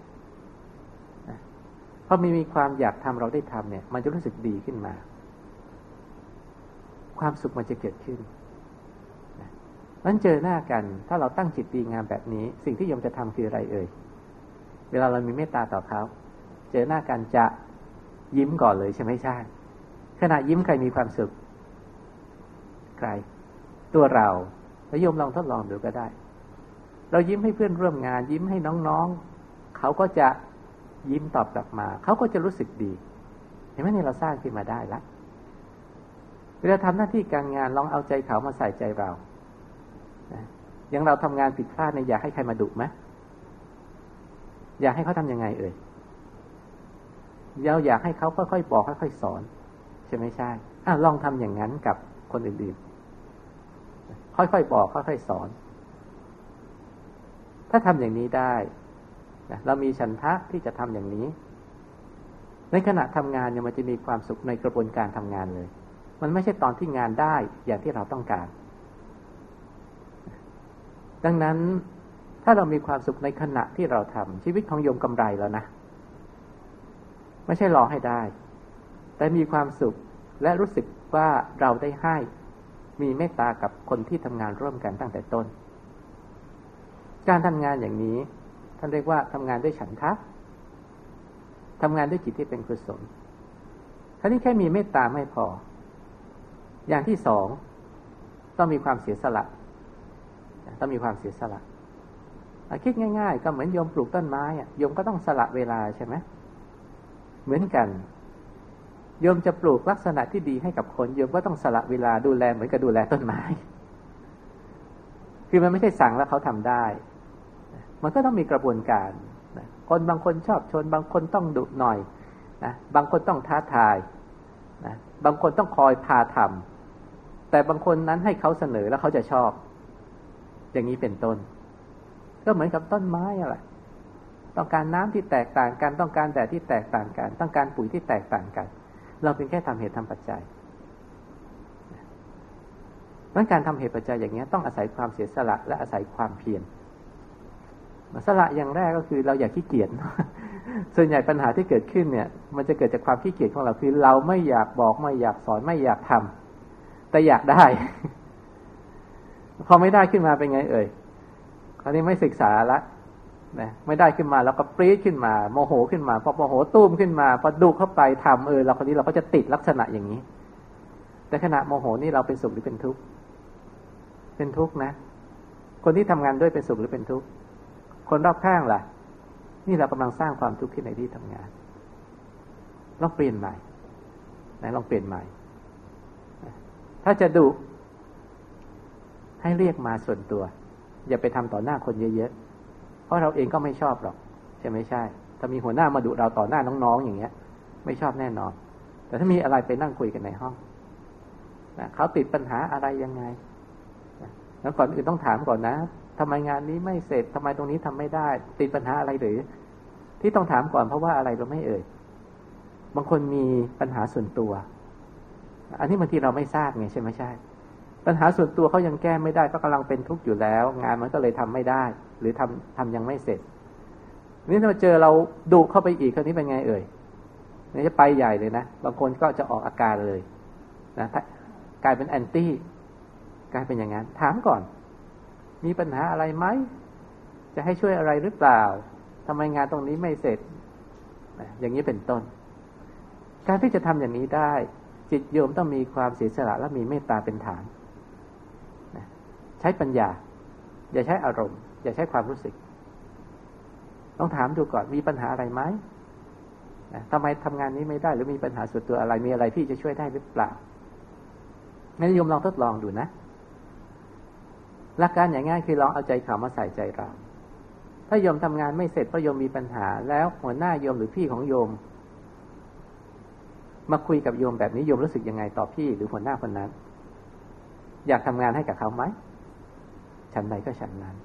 พอมีมีความอยากทำเราได้ทำเนี่ยมันจะรู้สึกดีขึ้นมาความสุขมันจะเกิดขึ้นนั้นเจอหน้ากันถ้าเราตั้งจิตดีงามแบบนี้สิ่งที่โยมจะทำคืออะไรเอ่ยเวลาเรามีเมตตาต่อเขาเจอหน้ากันจะยิ้มก่อนเลยใช่ไหมใช่ขณะยิ้มใครมีความสุขใครตัวเราแล้วโยมลองทดลองดูก็ได้เรายิ้มให้เพื่อนร่วมงานยิ้มให้น้องๆเขาก็จะยิ้มตอบกลับมาเขาก็จะรู้สึกดีเห็นไหมนี่เราสร้างขึ้นมาได้แล้วเวลาทำหน้าที่การงานลองเอาใจเขามาใส่ใจเราอย่างเราทำงานผิดพลาดเนี่ยอยากให้ใครมาดุไหมอยากให้เขาทำยังไงเอ่ยเราอยากให้เขาค่อยๆบอกค่อยๆสอนใช่ไหมใช่อ่ะลองทำอย่างนั้นกับคนอื่นค่อยๆบอกค่อยๆสอนถ้าทำอย่างนี้ได้นะเรามีฉันทะที่จะทำอย่างนี้ในขณะทำงานเนี่ยมันจะมีความสุขในกระบวนการทำงานเลยมันไม่ใช่ตอนที่งานได้อย่างที่เราต้องการดังนั้นถ้าเรามีความสุขในขณะที่เราทำชีวิตของโยมกำไรแล้วนะไม่ใช่รอให้ได้แต่มีความสุขและรู้สึกว่าเราได้ให้มีเมตตากับคนที่ทำงานร่วมกันตั้งแต่ต้นการทำงานอย่างนี้ท่านเรียกว่าทำงานด้วยฉันทะทำงานด้วยจิตที่เป็นกุศลคราวนี้แค่มีเมตตาไม่พออย่างที่สองต้องมีความเสียสละต้องมีความเสียสละคิดง่ายๆก็เหมือนโยมปลูกต้นไม้อะโยมก็ต้องสละเวลาใช่ไหมเหมือนกันโยมจะปลูกลักษณะที่ดีให้กับคนโยมก็ต้องสละเวลาดูแลเหมือนกับดูแลต้นไม้คือมันไม่ใช่สั่งแล้วเขาทำได้มันก็ต้องมีกระบวนการคนบางคนชอบชนบางคนต้องดุหน่อยนะบางคนต้องท้าทายนะบางคนต้องคอยพาทำแต่บางคนนั้นให้เขาเสนอแล้วเขาจะชอบอย่างนี้เป็นต้นก็เหมือนกับต้นไม้อะไรต้องการน้ำที่แตกต่างกันต้องการแดดที่แตกต่างกันต้องการปุ๋ยที่แตกต่างกันเราเป็นแค่ทำเหตุทำปัจจัยเพราะการทำเหตุปัจจัยอย่างนี้ต้องอาศัยความเสียสละและอาศัยความเพียรสละอย่างแรกก็คือเราอย่าขี้เกียจส่วนใหญ่ปัญหาที่เกิดขึ้นเนี่ยมันจะเกิดจากความขี้เกียจของเราคือเราไม่อยากบอกไม่อยากสอนไม่อยากทำแต่อยากได้ พอไม่ได้ขึ้นมาเป็นไงเอ่ยคราวนี้ไม่ศึกษาละนะไม่ได้ขึ้นมาแล้วก็ปรี๊ดขึ้นมาโมโหขึ้นมาพอโมโหตุ้มขึ้นมาพอดุเข้าไปทำเออเราคนนี้เราก็จะติดลักษณะอย่างนี้แต่ขณะโมโหนี่เราเป็นสุขหรือเป็นทุกข์เป็นทุกข์นะคนที่ทำงานด้วยเป็นสุขหรือเป็นทุกข์คนรอบข้างล่ะนี่เรากำลังสร้างความทุกข์ขึ้นในที่ทำงานลองเปลี่ยนใหม่นะลองเปลี่ยนใหม่ถ้าจะดุให้เรียกมาส่วนตัวอย่าไปทำต่อหน้าคนเยอะๆเพราะเราเองก็ไม่ชอบหรอกใช่ไหมใช่ถ้ามีหัวหน้ามาดุเราต่อหน้าน้องๆอย่างเงี้ยไม่ชอบแน่นอนแต่ถ้ามีอะไรไปนั่งคุยกันในห้องนะเขาติดปัญหาอะไรยังไงนะแล้วก่อนอื่นต้องถามก่อนนะทำไมงานนี้ไม่เสร็จทำไมตรงนี้ทำไม่ได้ติดปัญหาอะไรหรือที่ต้องถามก่อนเพราะว่าอะไรเราไม่เอ่ยบางคนมีปัญหาส่วนตัวอันนี้บางทีเราไม่ทราบไงใช่ไหมใช่ปัญหาส่วนตัวเขายังแก้ไม่ได้ก็กำลังเป็นทุกข์อยู่แล้วงานมันก็เลยทำไม่ได้หรือทำทำยังไม่เสร็จนี่ถ้ามาเจอเราดุเข้าไปอีกคราวนี้เป็นไงเอ่ยนี่จะไปใหญ่เลยนะบางคนก็จะออกอาการเลยนะกลายเป็นแอนตี้กลายเป็นอย่างนั้นถามก่อนมีปัญหาอะไรไหมจะให้ช่วยอะไรหรือเปล่าทำไมงานตรงนี้ไม่เสร็จอย่างนี้เป็นต้นการที่จะทำอย่างนี้ได้จิตโยมต้องมีความเสียสละและมีเมตตาเป็นฐานใช้ปัญญาอย่าใช้อารมณ์อย่าใช้ความรู้สึกต้องถามดูก่อนมีปัญหาอะไรไหมทำไมทำงานนี้ไม่ได้หรือมีปัญหาส่วนตัวอะไรมีอะไรที่จะช่วยได้หรือเปล่างั้นโยมลองทดลองดูนะหลักการอย่างง่ายคือลองเอาใจเขามาใส่ใจเราถ้าโยมทำงานไม่เสร็จเพราะโยมมีปัญหาแล้วหัวหน้าโยมหรือพี่ของโยมมาคุยกับโยมแบบนี้โยมรู้สึกยังไงต่อพี่หรือหัวหน้าคนนั้นอยากทำงานให้กับเขาไหมฉันใดก็ฉันนั้น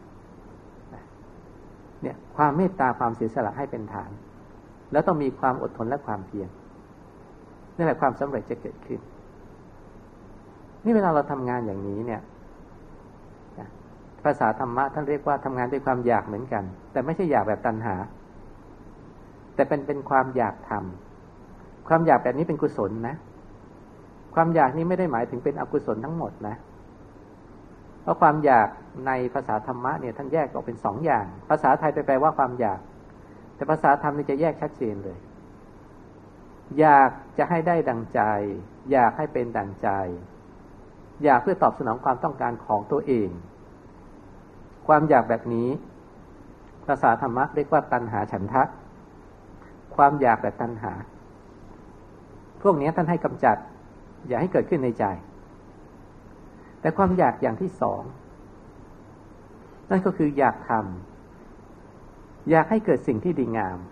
เนี่ยความเมตตาความเสียสละให้เป็นฐานแล้วต้องมีความอดทนและความเพียรนี่แหละความสำเร็จจะเกิดขึ้นนี่เวลาเราทำงานอย่างนี้เนี่ยภาษาธรรมะท่านเรียกว่าทำงานด้วยความอยากเหมือนกันแต่ไม่ใช่อยากแบบตัณหาแต่เป็นเป็นความอยากทำความอยากแบบนี้เป็นกุศลนะความอยากนี้ไม่ได้หมายถึงเป็นอกุศลทั้งหมดนะเพราะความอยากในภาษาธรรมะเนี่ยท่านแยกออกเป็นสองอย่างภาษาไทยไปแปลว่าความอยากแต่ภาษาธรรมนี่จะแยกชัดเจนเลยอยากจะให้ได้ดังใจอยากให้เป็นดังใจอยากเพื่อตอบสนองความต้องการของตัวเองความอยากแบบนี้ภาษาธรรมะเรียกว่าตัณหาฉันทะความอยากแบบตัณหาพวกนี้ท่านให้กำจัดอย่าให้เกิดขึ้นในใจแต่ความอยากอย่างที่สองนั่นก็คืออยากทำอยากให้เกิดสิ่งที่ดีงาม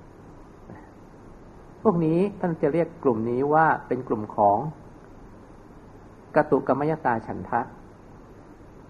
พวกนี้ท่านจะเรียกกลุ่มนี้ว่าเป็นกลุ่มของกตุกรรมยตาฉันทะ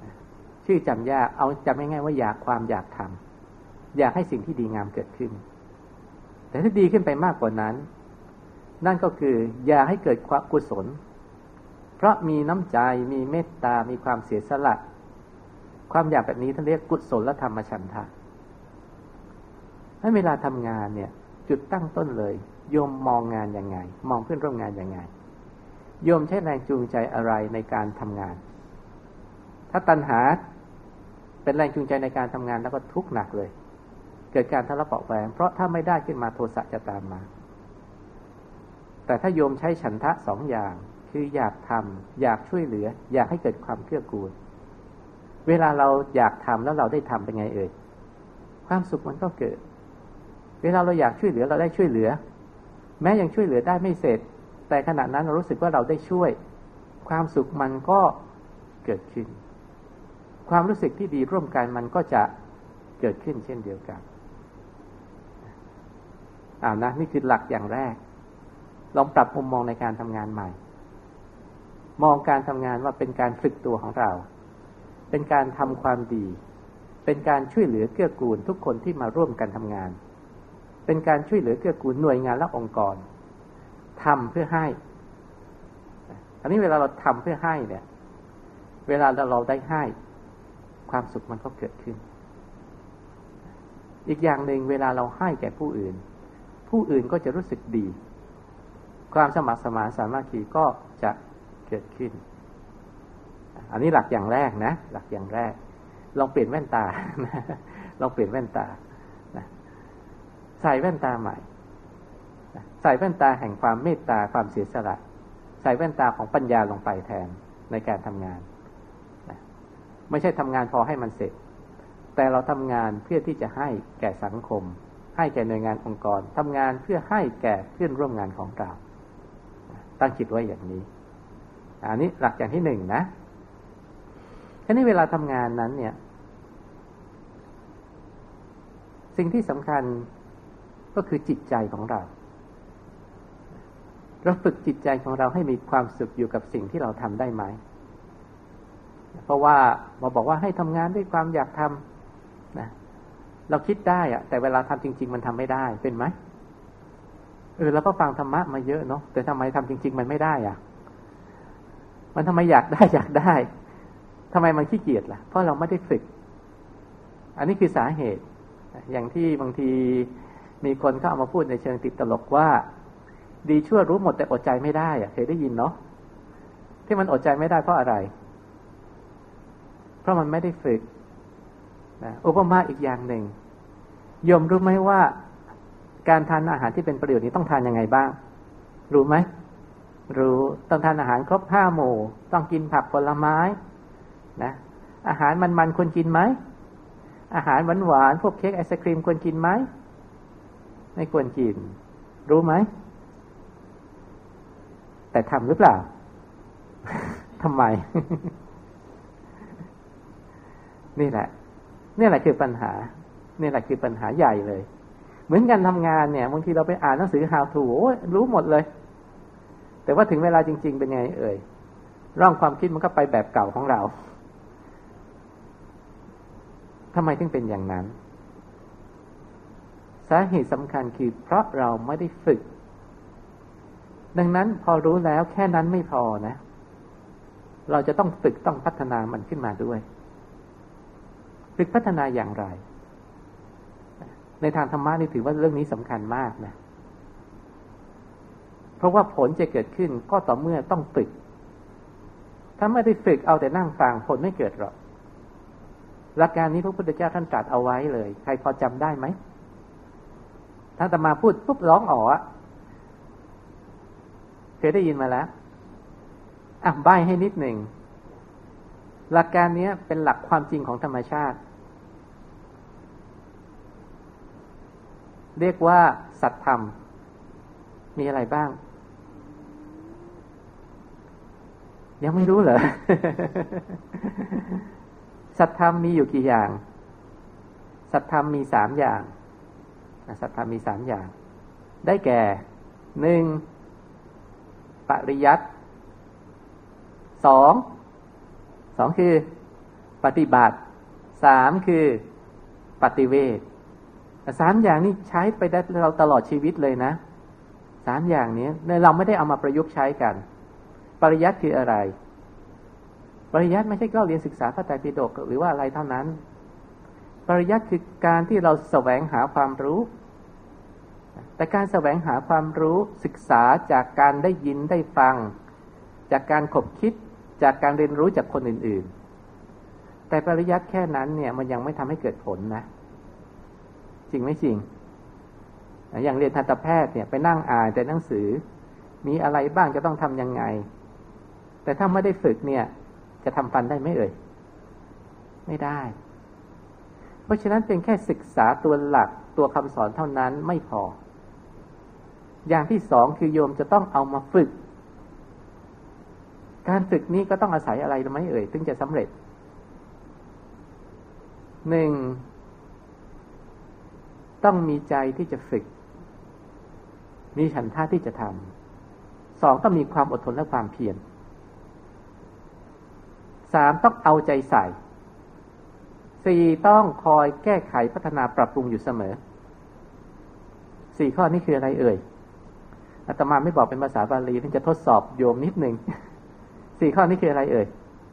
ชื่อจำยากเอาจำง่ายๆว่าอยากความอยากทำอยากให้สิ่งที่ดีงามเกิดขึ้นแต่ถ้าดีขึ้นไปมากกว่านั้นนั่นก็คืออยากให้เกิดความกุศลเพราะมีน้ำใจมีเมตตามีความเสียสละความอยากแบบนี้ท่านเรียกกุศลธรรมฉันทะถ้าเวลาทำงานเนี่ยจุดตั้งต้นเลยโยมมองงานยังไงมองเพื่อนร่วมงานยังไงโยมใช้แรงจูงใจอะไรในการทำงานถ้าตัณหาเป็นแรงจูงใจในการทำงานแล้วก็ทุกข์หนักเลยเกิดการทะเลาะเบาะแวงเพราะถ้าไม่ได้ขึ้นมาโทสะจะตามมาแต่ถ้าโยมใช้ฉันทะสองอย่างคืออยากทำอยากช่วยเหลืออยากให้เกิดความเกื้อกูลเวลาเราอยากทำแล้วเราได้ทำเป็นไงเอ่ยความสุขมันก็เกิดเวลาเราอยากช่วยเหลือเราได้ช่วยเหลือแม้ยังช่วยเหลือได้ไม่เสร็จแต่ขณะนั้นเรารู้สึกว่าเราได้ช่วยความสุขมันก็เกิดขึ้นความรู้สึกที่ดีร่วมกันมันก็จะเกิดขึ้นเช่นเดียวกันอ่านะนี่คือหลักอย่างแรกลองปรับมุมมองในการทำงานใหม่มองการทำงานว่าเป็นการฝึกตัวของเราเป็นการทำความดีเป็นการช่วยเหลือเกื้อกูลทุกคนที่มาร่วมกันทำงานเป็นการช่วยเหลือเกื้อกูลหน่วยงานและองค์กรทำเพื่อให้อันนี้เวลาเราทำเพื่อให้เนี่ยเวลาเราได้ให้ความสุขมันก็เกิดขึ้นอีกอย่างหนึ่งเวลาเราให้แก่ผู้อื่นผู้อื่นก็จะรู้สึกดีความสมัครสมานสามัคคีก็จะเกิดขึ้นอันนี้หลักอย่างแรกนะหลักอย่างแรกลองเปลี่ยนแว่นตาลองเปลี่ยนแว่นตาใส่แว่นตาใหม่ใส่แว่นตาแห่งความเมตตาความเสียสละใส่แว่นตาของปัญญาลงไปแทนในการทำงานไม่ใช่ทำงานพอให้มันเสร็จแต่เราทำงานเพื่อที่จะให้แก่สังคมให้แก่หน่วยงานองค์กรทำงานเพื่อให้แก่เพื่อนร่วมงานของเราตั้งจิตไว้อย่างนี้อันนี้หลักอย่างที่หนึ่งนะทีนี้เวลาทำงานนั้นเนี่ยสิ่งที่สำคัญก็คือจิตใจของเราเราฝึกจิตใจของเราให้มีความสุขอยู่กับสิ่งที่เราทำได้ไหมเพราะว่ามาบอกว่าให้ทำงานด้วยความอยากทำนะเราคิดได้อะแต่เวลาทำจริงๆมันทำไม่ได้เป็นไหมเออเราก็ฟังธรรมะมาเยอะเนาะแต่ทำไมทำจริงๆมันไม่ได้อ่ะมันทำไมอยากได้อยากได้ทำไมมันขี้เกียจล่ะเพราะเราไม่ได้ฝึกอันนี้คือสาเหตุอย่างที่บางทีมีคนเขาเอามาพูดในเชิงติดตลกว่าดีชั่วรู้หมดแต่อดใจไม่ได้อ่ะเคยได้ยินเนาะที่มันอดใจไม่ได้เพราะอะไรเพราะมันไม่ได้ฝึกนะอุปมาอีกอย่างหนึ่งโยมรู้ไหมว่าการทานอาหารที่เป็นประโยชน์นี้ต้องทานยังไงบ้างรู้ไหมรู้ต้องทานอาหารครบห้าหมู่ต้องกินผักผลไม้นะอาหารมันๆควรกินไหมอาหารหวานๆพวกเค้กไอศครีมควรกินไหมไม่ควรกินรู้ไหมแต่ทำหรือเปล่า ทำไม นี่แหละนี่แหละคือปัญหานี่แหละคือปัญหาใหญ่เลยเหมือนกันทำงานเนี่ยบางทีเราไปอ่านหนังสือ how to โอ้ยรู้หมดเลยแต่ว่าถึงเวลาจริงๆเป็นไงเอ่ยร่องความคิดมันก็ไปแบบเก่าของเราทำไมถึงเป็นอย่างนั้นสาเหตุสำคัญคือเพราะเราไม่ได้ฝึกดังนั้นพอรู้แล้วแค่นั้นไม่พอนะเราจะต้องฝึกต้องพัฒนามันขึ้นมาด้วยฝึกพัฒนาอย่างไรในทางธรรมะนี่ถือว่าเรื่องนี้สำคัญมากนะเพราะว่าผลจะเกิดขึ้นก็ต่อเมื่อต้องฝึกถ้าไม่ได้ฝึกเอาแต่นั่งฟังผลไม่เกิดหรอกหลักการนี้พระพุทธเจ้าท่านตรัสเอาไว้เลยใครพอจำได้ไหมถ้าอาตมาพูดปุ๊บร้องอ๋อเคยได้ยินมาแล้วอ่ะใบ้ให้นิดหนึ่งหลักการนี้เป็นหลักความจริงของธรรมชาติเรียกว่าสัตธรรมมีอะไรบ้างยังไม่รู้เหรอ สัตธรรมมีอยู่กี่อย่างสัตธรรมมีสามอย่างสัตธรรมมีสามอย่างได้แก่หนึ่งปริยัติสองสองคือปปฏิบัติสามคือปฏิเวทสามอย่างนี้ใช้ไปได้เราตลอดชีวิตเลยนะสามอย่างนี้เราไม่ได้เอามาประยุกต์ใช้กันปริยัติคืออะไรปริยัติไม่ใช่ก็เรียนศึกษาพระไตรปิฎกหรือว่าอะไรเท่านั้นปริยัติคือการที่เราแสวงหาความรู้แต่การแสวงหาความรู้ศึกษาจากการได้ยินได้ฟังจากการขบคิดจากการเรียนรู้จากคนอื่นๆแต่ปริยัติแค่นั้นเนี่ยมันยังไม่ทำให้เกิดผลนะจริงไม่จริงอย่างเรียนทันตแพทย์เนี่ยไปนั่งอ่านแต่หนังสือมีอะไรบ้างจะต้องทำยังไงแต่ถ้าไม่ได้ฝึกเนี่ยจะทำฟันได้ไหมเอ่ยไม่ได้เพราะฉะนั้นเป็นแค่ศึกษาตัวหลักตัวคำสอนเท่านั้นไม่พออย่างที่สองคือโยมจะต้องเอามาฝึกการฝึกนี้ก็ต้องอาศัยอะไรรู้ไหมเอ่ยถึงจะสำเร็จหนึ่งต้องมีใจที่จะฝึกมีฉันทะที่จะทำสองต้องมีความอดทนและความเพียรสามต้องเอาใจใส่สี่ต้องคอยแก้ไขพัฒนาปรับปรุงอยู่เสมอสี่ข้อนี้คืออะไรเอ่ยอาตมาไม่บอกเป็นภาษาบาลีที่จะทดสอบโยมนิดหนึ่งสี่ข้อนี้คืออะไรเอ่ย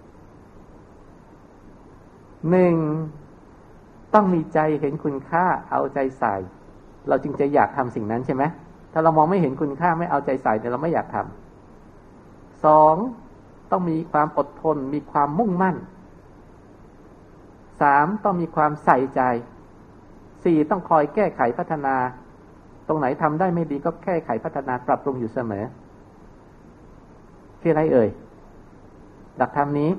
หนึ่งต้องมีใจเห็นคุณค่าเอาใจใส่เราจึงจะอยากทำสิ่งนั้นใช่ไหมถ้าเรามองไม่เห็นคุณค่าไม่เอาใจใส่เนี่ยเราไม่อยากทำสองต้องมีความอดทนมีความมุ่งมั่นสามต้องมีความใส่ใจสี่ต้องคอยแก้ไขพัฒนาตรงไหนทำได้ไม่ดีก็แก้ไขพัฒนาปรับปรุงอยู่เสมอคืออะไรเอ่ยหลักธรรมนี้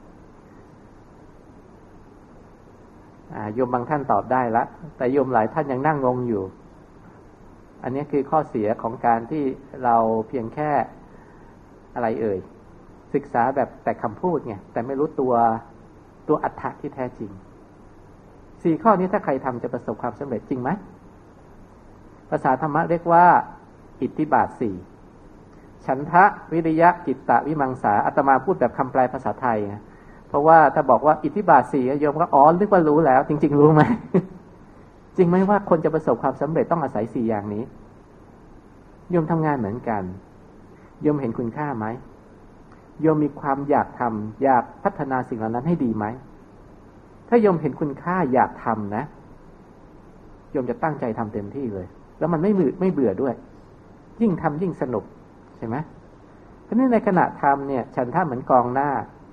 โยมบางท่านตอบได้ละแต่โยมหลายท่านยังนั่งงงอยู่อันนี้คือข้อเสียของการที่เราเพียงแค่อะไรเอ่ยศึกษาแบบแต่คำพูดไงแต่ไม่รู้ตัวตัวอรรถะที่แท้จริงสี่ข้อนี้ถ้าใครทำจะประสบความสำเร็จจริงไหมภาษาธรรมะเรียกว่าอิทธิบาทสี่ฉันทะวิริยะจิตตะวิมังสาอาตมาพูดแบบคำแปลภาษาไทยไงเพราะว่าถ้าบอกว่าอิทธิบาทสี่โยมก็อ๋อนึกว่ารู้แล้วจริงๆรู้ไหม จริงไหมว่าคนจะประสบความสำเร็จต้องอาศัยสี่อย่างนี้โยมทำงานเหมือนกันโยมเห็นคุณค่าไหมโยมมีความอยากทำอยากพัฒนาสิ่งเหล่านั้นให้ดีไหมถ้าโยมเห็นคุณค่าอยากทำนะโยมจะตั้งใจทำเต็มที่เลยแล้วมันไม่เบื่อไม่เบื่อด้วยยิ่งทำยิ่งสนุกใช่ไหมเพราะฉะนั้นในขณะทำเนี่ยฉันท่าเหมือนกองหน้า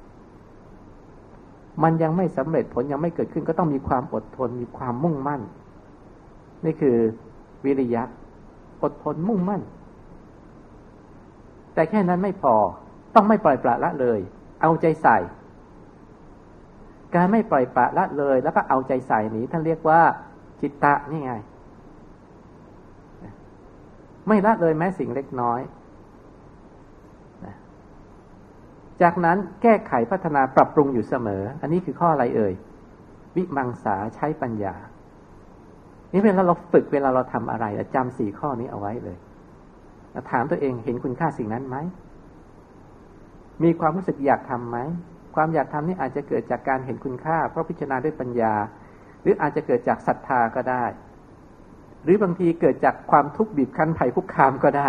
มันยังไม่สำเร็จผลยังไม่เกิดขึ้นก็ต้องมีความอดทนมีความมุ่งมั่นนี่คือวิริยะอดทนมุ่งมั่นแต่แค่นั้นไม่พอต้องไม่ปล่อยปละละเลยเอาใจใส่การไม่ปล่อยปละละเลยแล้วก็เอาใจใส่นี้ท่านเรียกว่าจิตตะนี่ไงไม่ละเลยแม้สิ่งเล็กน้อยจากนั้นแก้ไขพัฒนาปรับปรุงอยู่เสมออันนี้คือข้ออะไรเอ่ยวิมังสาใช้ปัญญานี่เวลาเราฝึกเวลาเราทำอะไรจำสี่ข้อนี้เอาไว้เลยถามตัวเองเห็นคุณค่าสิ่งนั้นไหมมีความรู้สึกอยากทำไหมความอยากทำนี่อาจจะเกิดจากการเห็นคุณค่าเพราะพิจารณาด้วยปัญญาหรืออาจจะเกิดจากศรัทธาก็ได้หรือบางทีเกิดจากความทุกข์บีบคั้นภัยคุกคามก็ได้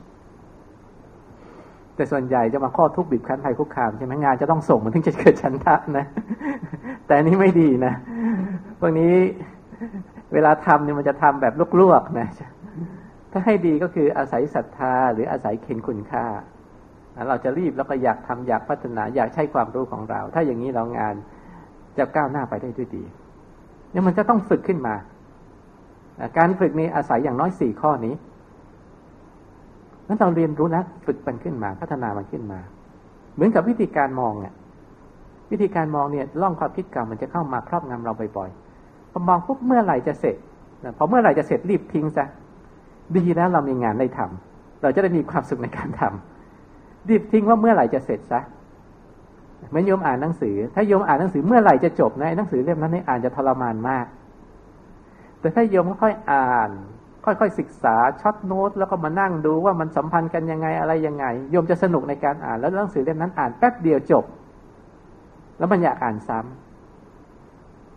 แต่ส่วนใหญ่จะมาข้อทุกข์บีบคั้นภัยคุกคามใช่ไหมงานจะต้องส่งมันถึงจะเกิดฉันทะนะแต่อันนี้ไม่ดีนะพวกนี้เวลาทำเนี่ยมันจะทำแบบลวกๆนะถ้าให้ดีก็คืออาศัยศรัทธาหรืออาศัยเห็นคุณค่าเราจะรีบแล้วก็อยากทำอยากพัฒนาอยากใช้ความรู้ของเราถ้าอย่างนี้เรางานจะก้าวหน้าไปได้ด้วยดีเนี่ยมันจะต้องฝึกขึ้นมาการฝึกนี้อาศัยอย่างน้อยสี่ข้อนี้นั้นเราเรียนรู้แล้วฝึกมันขึ้นมาพัฒนามันขึ้นมาเหมือนกับวิธีการมองอ่ะวิธีการมองเนี่ยล่องความคิดเก่ามันจะเข้ามาครอบงำเราบ่อยๆพอมองปุ๊บเมื่อไหร่จะเสร็จพอเมื่อไหร่จะเสร็จรีบทิ้งซะดีแล้วเรามีงานได้ทำเราจะได้มีความสุขในการทำรีบทิ้งว่าเมื่อไหร่จะเสร็จซะเหมือนโยมอ่านหนังสือถ้าโยมอ่านหนังสือเมื่อไหร่จะจบนะหนังสือเล่มนั้นนี่อ่านจะทรมานมากแต่ถ้าโยมค่อยอ่านค่อยๆศึกษาช็อตโน้ตแล้วก็มานั่งดูว่ามันสัมพันธ์กันยังไงอะไรยังไงโยมจะสนุกในการอ่านแล้วหนังสือเล่มนั้นอ่านแป๊บเดียวจบแล้วมันอยากอ่านซ้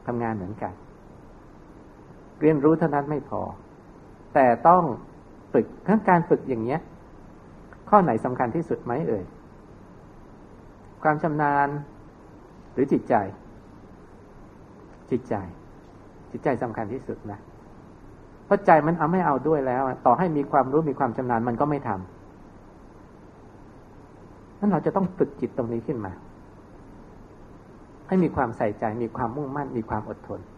ทำงานเหมือนกันเรียนรู้เท่านั้นไม่พอแต่ต้องฝึกขั้นการฝึกอย่างเนี้ยข้อไหนสำคัญที่สุดไหมเอ่ยความชำนาญหรือจิตใจจิตใจจิตใจสำคัญที่สุดนะเพราะใจมันเอาไม่เอาด้วยแล้วต่อให้มีความรู้มีความชำนาญมันก็ไม่ทำนั้นเราจะต้องฝึกจิตตรงนี้ขึ้นมาให้มีความใส่ใจมีความมุ่งมั่นมีความอดทน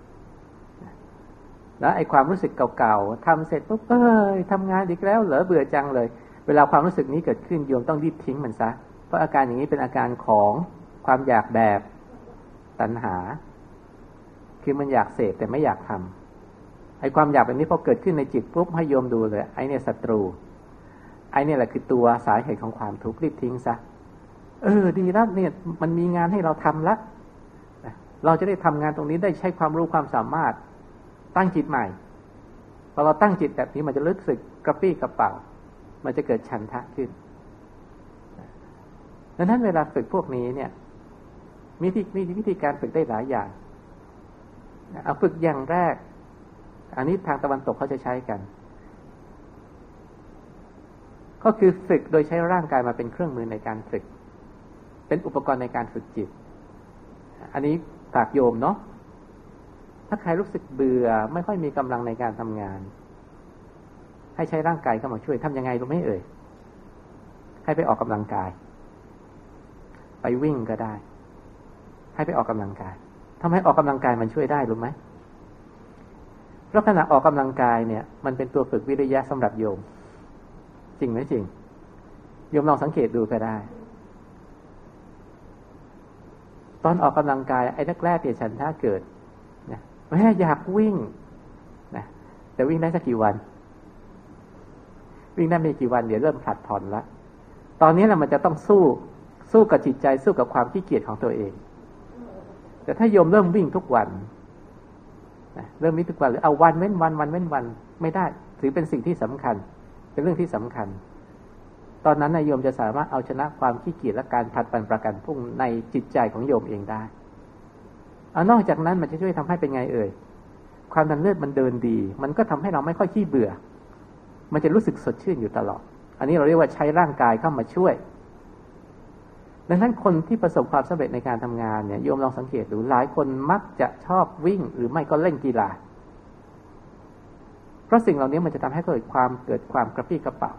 แล้วไอ้ความรู้สึกเก่าๆทำเสร็จปุ๊บเอ้ยทำงานอีกแล้วเหรอเบื่อจังเลยเวลาความรู้สึกนี้เกิดขึ้นโยมต้องรีบทิ้งมันซะเพราะอาการอย่างนี้เป็นอาการของความอยากแบบตัณหาคือมันอยากเสพแต่ไม่อยากทำไอ้ความอยากแบบนี้พอเกิดขึ้นในจิตปุ๊บให้โยมดูเลยไอ้เนี่ยศัตรูไอ้เนี่ยแหละคือตัวสาเหตุของความทุกข์รีบทิ้งซะเออดีแล้วเนี่ยมันมีงานให้เราทำละเราจะได้ทำงานตรงนี้ได้ใช้ความรู้ความสามารถตั้งจิตใหม่พอเราตั้งจิตแบบนี้มันจะรู้สึกกระปี้กระเป๋ามันจะเกิดฉันทะขึ้นดังนั้นเวลาฝึกพวกนี้เนี่ยมีที่มีวิธีการฝึกได้หลายอย่างเอาฝึกอย่างแรกอันนี้ทางตะวันตกเขาจะใช้กันก็คือฝึกโดยใช้ร่างกายมาเป็นเครื่องมือในการฝึกเป็นอุปกรณ์ในการฝึกจิตอันนี้ฝากโยมเนาะถ้าใครรู้สึกเบื่อไม่ค่อยมีกำลังในการทำงานให้ใช้ร่างกายเข้ามาช่วยทำยังไงรู้ไหมเอ่ยให้ไปออกกำลังกายไปวิ่งก็ได้ให้ไปออกกำลังกายทำให้ออกกำลังกายมันช่วยได้รู้ไหมเพราะขณะออกกำลังกายเนี่ยมันเป็นตัวฝึกวิริยะสำหรับโยมจริงไหมจริงโยมลองสังเกตดูก็ได้ตอนออกกำลังกายไอ้แรกๆเนี่ยฉันถ้าเกิดนะแม่อยากวิ่งนะแต่วิ่งได้สักกี่วันวิ่งได้ไม่กี่วันเดี๋ยวเริ่มผลัดผ่อนละตอนนี้แหละมันจะต้องสู้สู้กับจิตใจสู้กับความขี้เกียจของตัวเองแต่ถ้าโยมเริ่มวิ่งทุกวันนะเริ่มวิ่งทุกวันหรือเอาวันเว้นวันวันเว้นวันไม่ได้ถือเป็นสิ่งที่สำคัญเป็นเรื่องที่สำคัญตอนนั้นนายโยมจะสามารถเอาชนะความขี้เกียจและการผลัดวันประกันพรุ่งในจิตใจของโยมเองได้เอานอกจากนั้นมันจะช่วยทำให้เป็นไงเอ่ยความดันเลือดมันเดินดีมันก็ทำให้เราไม่ค่อยขี้เบื่อมันจะรู้สึกสดชื่นอยู่ตลอดอันนี้เราเรียกว่าใช้ร่างกายเข้ามาช่วยดังนั้นคนที่ประสบความสำเร็จในการทำงานเนี่ยโยมลองสังเกตดูหลายคนมักจะชอบวิ่งหรือไม่ก็เล่นกีฬาเพราะสิ่งเหล่านี้มันจะทำให้เกิดความเกิดความกระปรี้กระเปร่า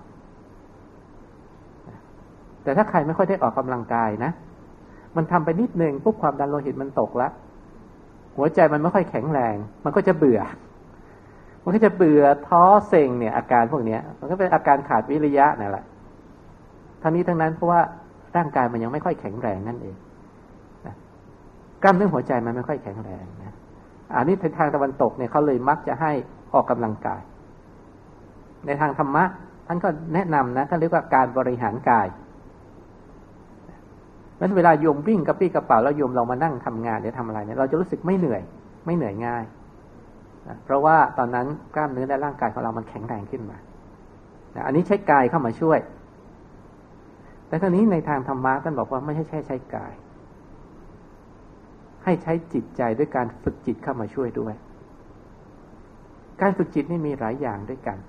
แต่ถ้าใครไม่ค่อยได้ออกกำลังกายนะมันทำไปนิดนึงปุ๊บความดันโลหิตมันตกแล้วหัวใจมันไม่ค่อยแข็งแรงมันก็จะเบื่อมันก็จะเบื่อท้อเซ็งเนี่ยอาการพวกนี้มันก็เป็นอาการขาดวิริยะนั่นแหละทั้งนี้ทั้งนั้นเพราะว่าร่างกายมันยังไม่ค่อยแข็งแรงนั่นเองนะกล้ามเนื้อหัวใจมันไม่ค่อยแข็งแรงนะอันนี้ทางตะวันตกเนี่ยเขาเลยมักจะให้ออกกำลังกายในทางธรรมะท่านก็แนะนำนะท่านเรียกว่าการบริหารกายนั้นเวลาโยมวิ่งกระปรี้กระเป๋าแล้วโยมลองมานั่งทำงานหรือทำอะไรเนี่ยเราจะรู้สึกไม่เหนื่อยไม่เหนื่อยง่ายนะเพราะว่าตอนนั้นกล้ามเนื้อในร่างกายของเรามันแข็งแรงขึ้นมานะอันนี้ใช้กายเข้ามาช่วยแต่ตอนนี้ในทางธรรมะท่านบอกว่าไม่ใช่แค่ใช้กายให้ใช้จิตใจด้วยการฝึกจิตเข้ามาช่วยด้วยการฝึกจิตนี่มีหลายอย่างด้วยกัน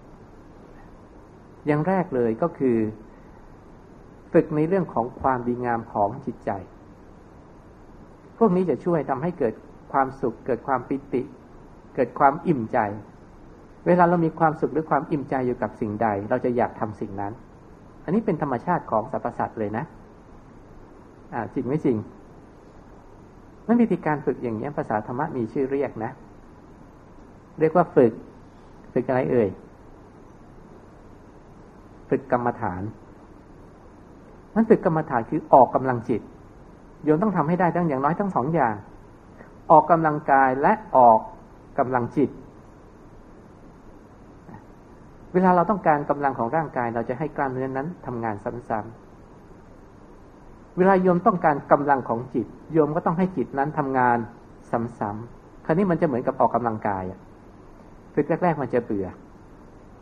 อย่างแรกเลยก็คือฝึกในเรื่องของความดีงามของจิตใจพวกนี้จะช่วยทำให้เกิดความสุขเกิดความปิติเกิดความอิ่มใจเวลาเรามีความสุขหรือความอิ่มใจอยู่กับสิ่งใดเราจะอยากทำสิ่งนั้นอันนี้เป็นธรรมชาติของสรรพสัตว์เลยนะอ่าจริงไม่จริงนั่นวิธีการฝึกอย่างนี้ภาษาธรรมะมีชื่อเรียกนะเรียกว่าฝึกฝึกอะไรเอ่ยฝึกกรรมฐานนั่นฝึกกรรมฐานคือออกกำลังจิตโยมต้องทำให้ได้ทั้งอย่างน้อยทั้งสองอย่างออกกำลังกายและออกกำลังจิตเวลาเราต้องการกำลังของร่างกายเราจะให้กล้ามเนื้อนั้นทำงานซ้ำๆเวลาโยมต้องการกำลังของจิตโยมก็ต้องให้จิตนั้นทำงานซ้ำๆคราวนี้มันจะเหมือนกับออกกำลังกายอ่ะฝึกแรกๆมันจะเบื่อ